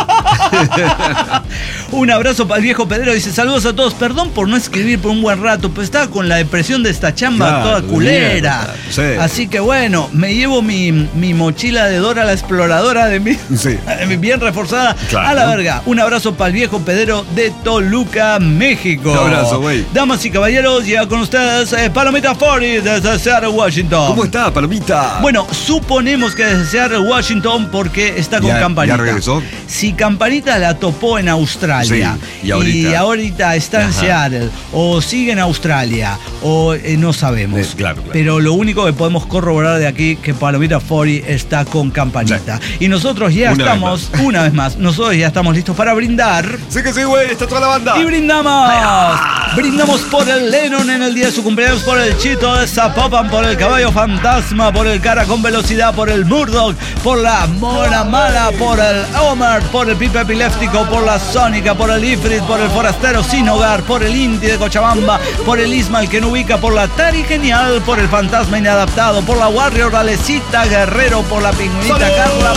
avisa. Un abrazo para el viejo pedero. Dice, saludos a todos. Perdón por no escribir por un buen rato, pero estaba con la depresión de esta chamba toda culera. Así que bueno, me llevo mi mochila de Dora la Exploradora de mí, bien reforzada, a la verga. Un abrazo para el viejo pedero de Toluca, México. Un abrazo, güey. Damas y caballeros, ya con ustedes Palomita 40 desde Seattle, Washington. ¿Cómo está, Palomita? Bueno, suponemos que desde Seattle, Washington, porque está con Campanita. ¿Ya regresó? Si Campanita la topó en Australia y ahorita está en Seattle, o sigue en Australia, o no sabemos. Claro. Pero lo único que podemos corroborar de aquí que Palomita 40 está con Campanita. Y nosotros ya estamos, una vez más, nosotros ya estamos listos para brindar. Sí que sí, güey, está toda la banda. Y brindamos. Brindamos por el Lennon en el día de su cumpleaños, por el Chito de Zapopan, por el Caballo Fantasma, por el Cara con Velocidad, por el Murdoch, por la Mona Mala, por el Omar, por el Pipe Epiléptico, por la Sónica, por el Ifrit, por el Forastero Sin Hogar, por el Inti de Cochabamba, por el Ismael que no ubica, por la Tari Genial, por el Fantasma Inadaptado, por la Warrior Alecita Guerrero, por la Pingüinita Carla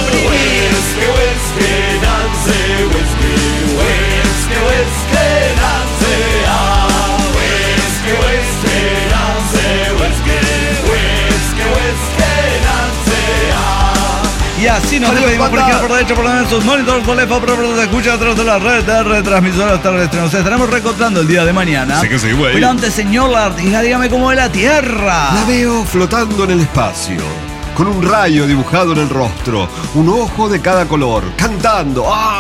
Y así nos despedimos por izquierda, por derecha, por la en sus monitores, por left, por se escucha a través de la red de retransmisoras terrestres. Nos estaremos recontando el día de mañana. Sí que sí, güey. Pero antes, señor Lartiga, dígame cómo es la Tierra. La veo flotando en el espacio, con un rayo dibujado en el rostro, un ojo de cada color, cantando.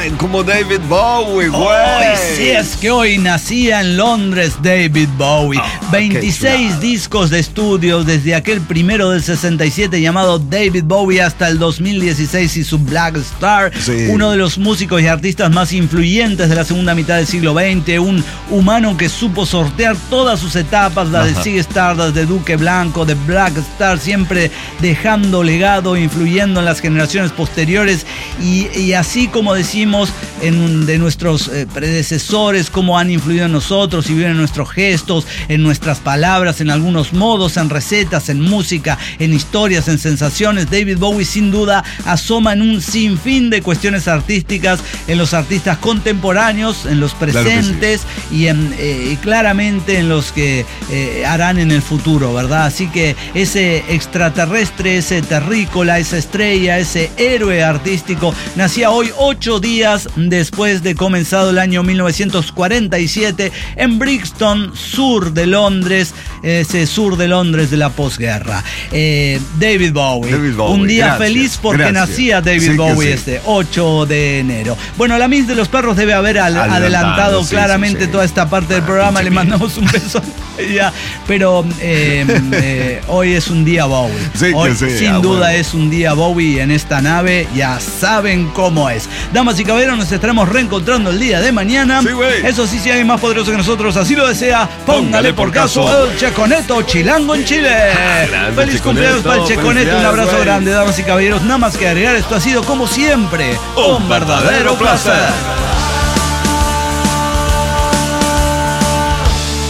como David Bowie, güey. Hoy sí es que hoy nacía en Londres David Bowie. 26 discos de estudio desde aquel primero del 67 llamado David Bowie hasta el 2016 y su Black Star. Sí. Uno de los músicos y artistas más influyentes de la segunda mitad del siglo XX. Un humano que supo sortear todas sus etapas, la de Ziggy Stardust, de Duque Blanco, de Black Star, siempre dejando legado, influyendo en las generaciones posteriores y así como decimos de nuestros predecesores, cómo han influido en nosotros y viven en nuestros gestos, en nuestras palabras, en algunos modos, en recetas, en música, en historias, en sensaciones. David Bowie sin duda asoma en un sinfín de cuestiones artísticas, en los artistas contemporáneos, en los presentes y claramente en los que harán en el futuro, ¿verdad? Así que ese extraterrestre, ese terrícola, esa estrella, ese héroe artístico nacía hoy 8 días después de comenzado el año 1947 en Brixton, sur de Londres, ese sur de Londres de la posguerra. David Bowie, un día feliz porque nacía David Bowie este 8 de enero. Bueno, la Miss de los Perros debe haber adelantado claramente toda esta parte del programa. Le mandamos un beso a ella, pero hoy es un día Bowie. Hoy sin duda es un día Bowie en esta nave, ya saben cómo es. Damas y caballeros, nos estaremos reencontrando el día de mañana. Eso sí, si hay más poderoso que nosotros así lo desea, póngale por caso el Checoneto Chilango en Chile. Feliz cumpleaños para el Checoneto, un abrazo grande, damas y caballeros. Nada más que agregar, esto ha sido como siempre un verdadero placer.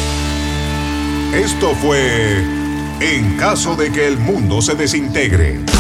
Esto fue En caso de que el mundo se desintegre.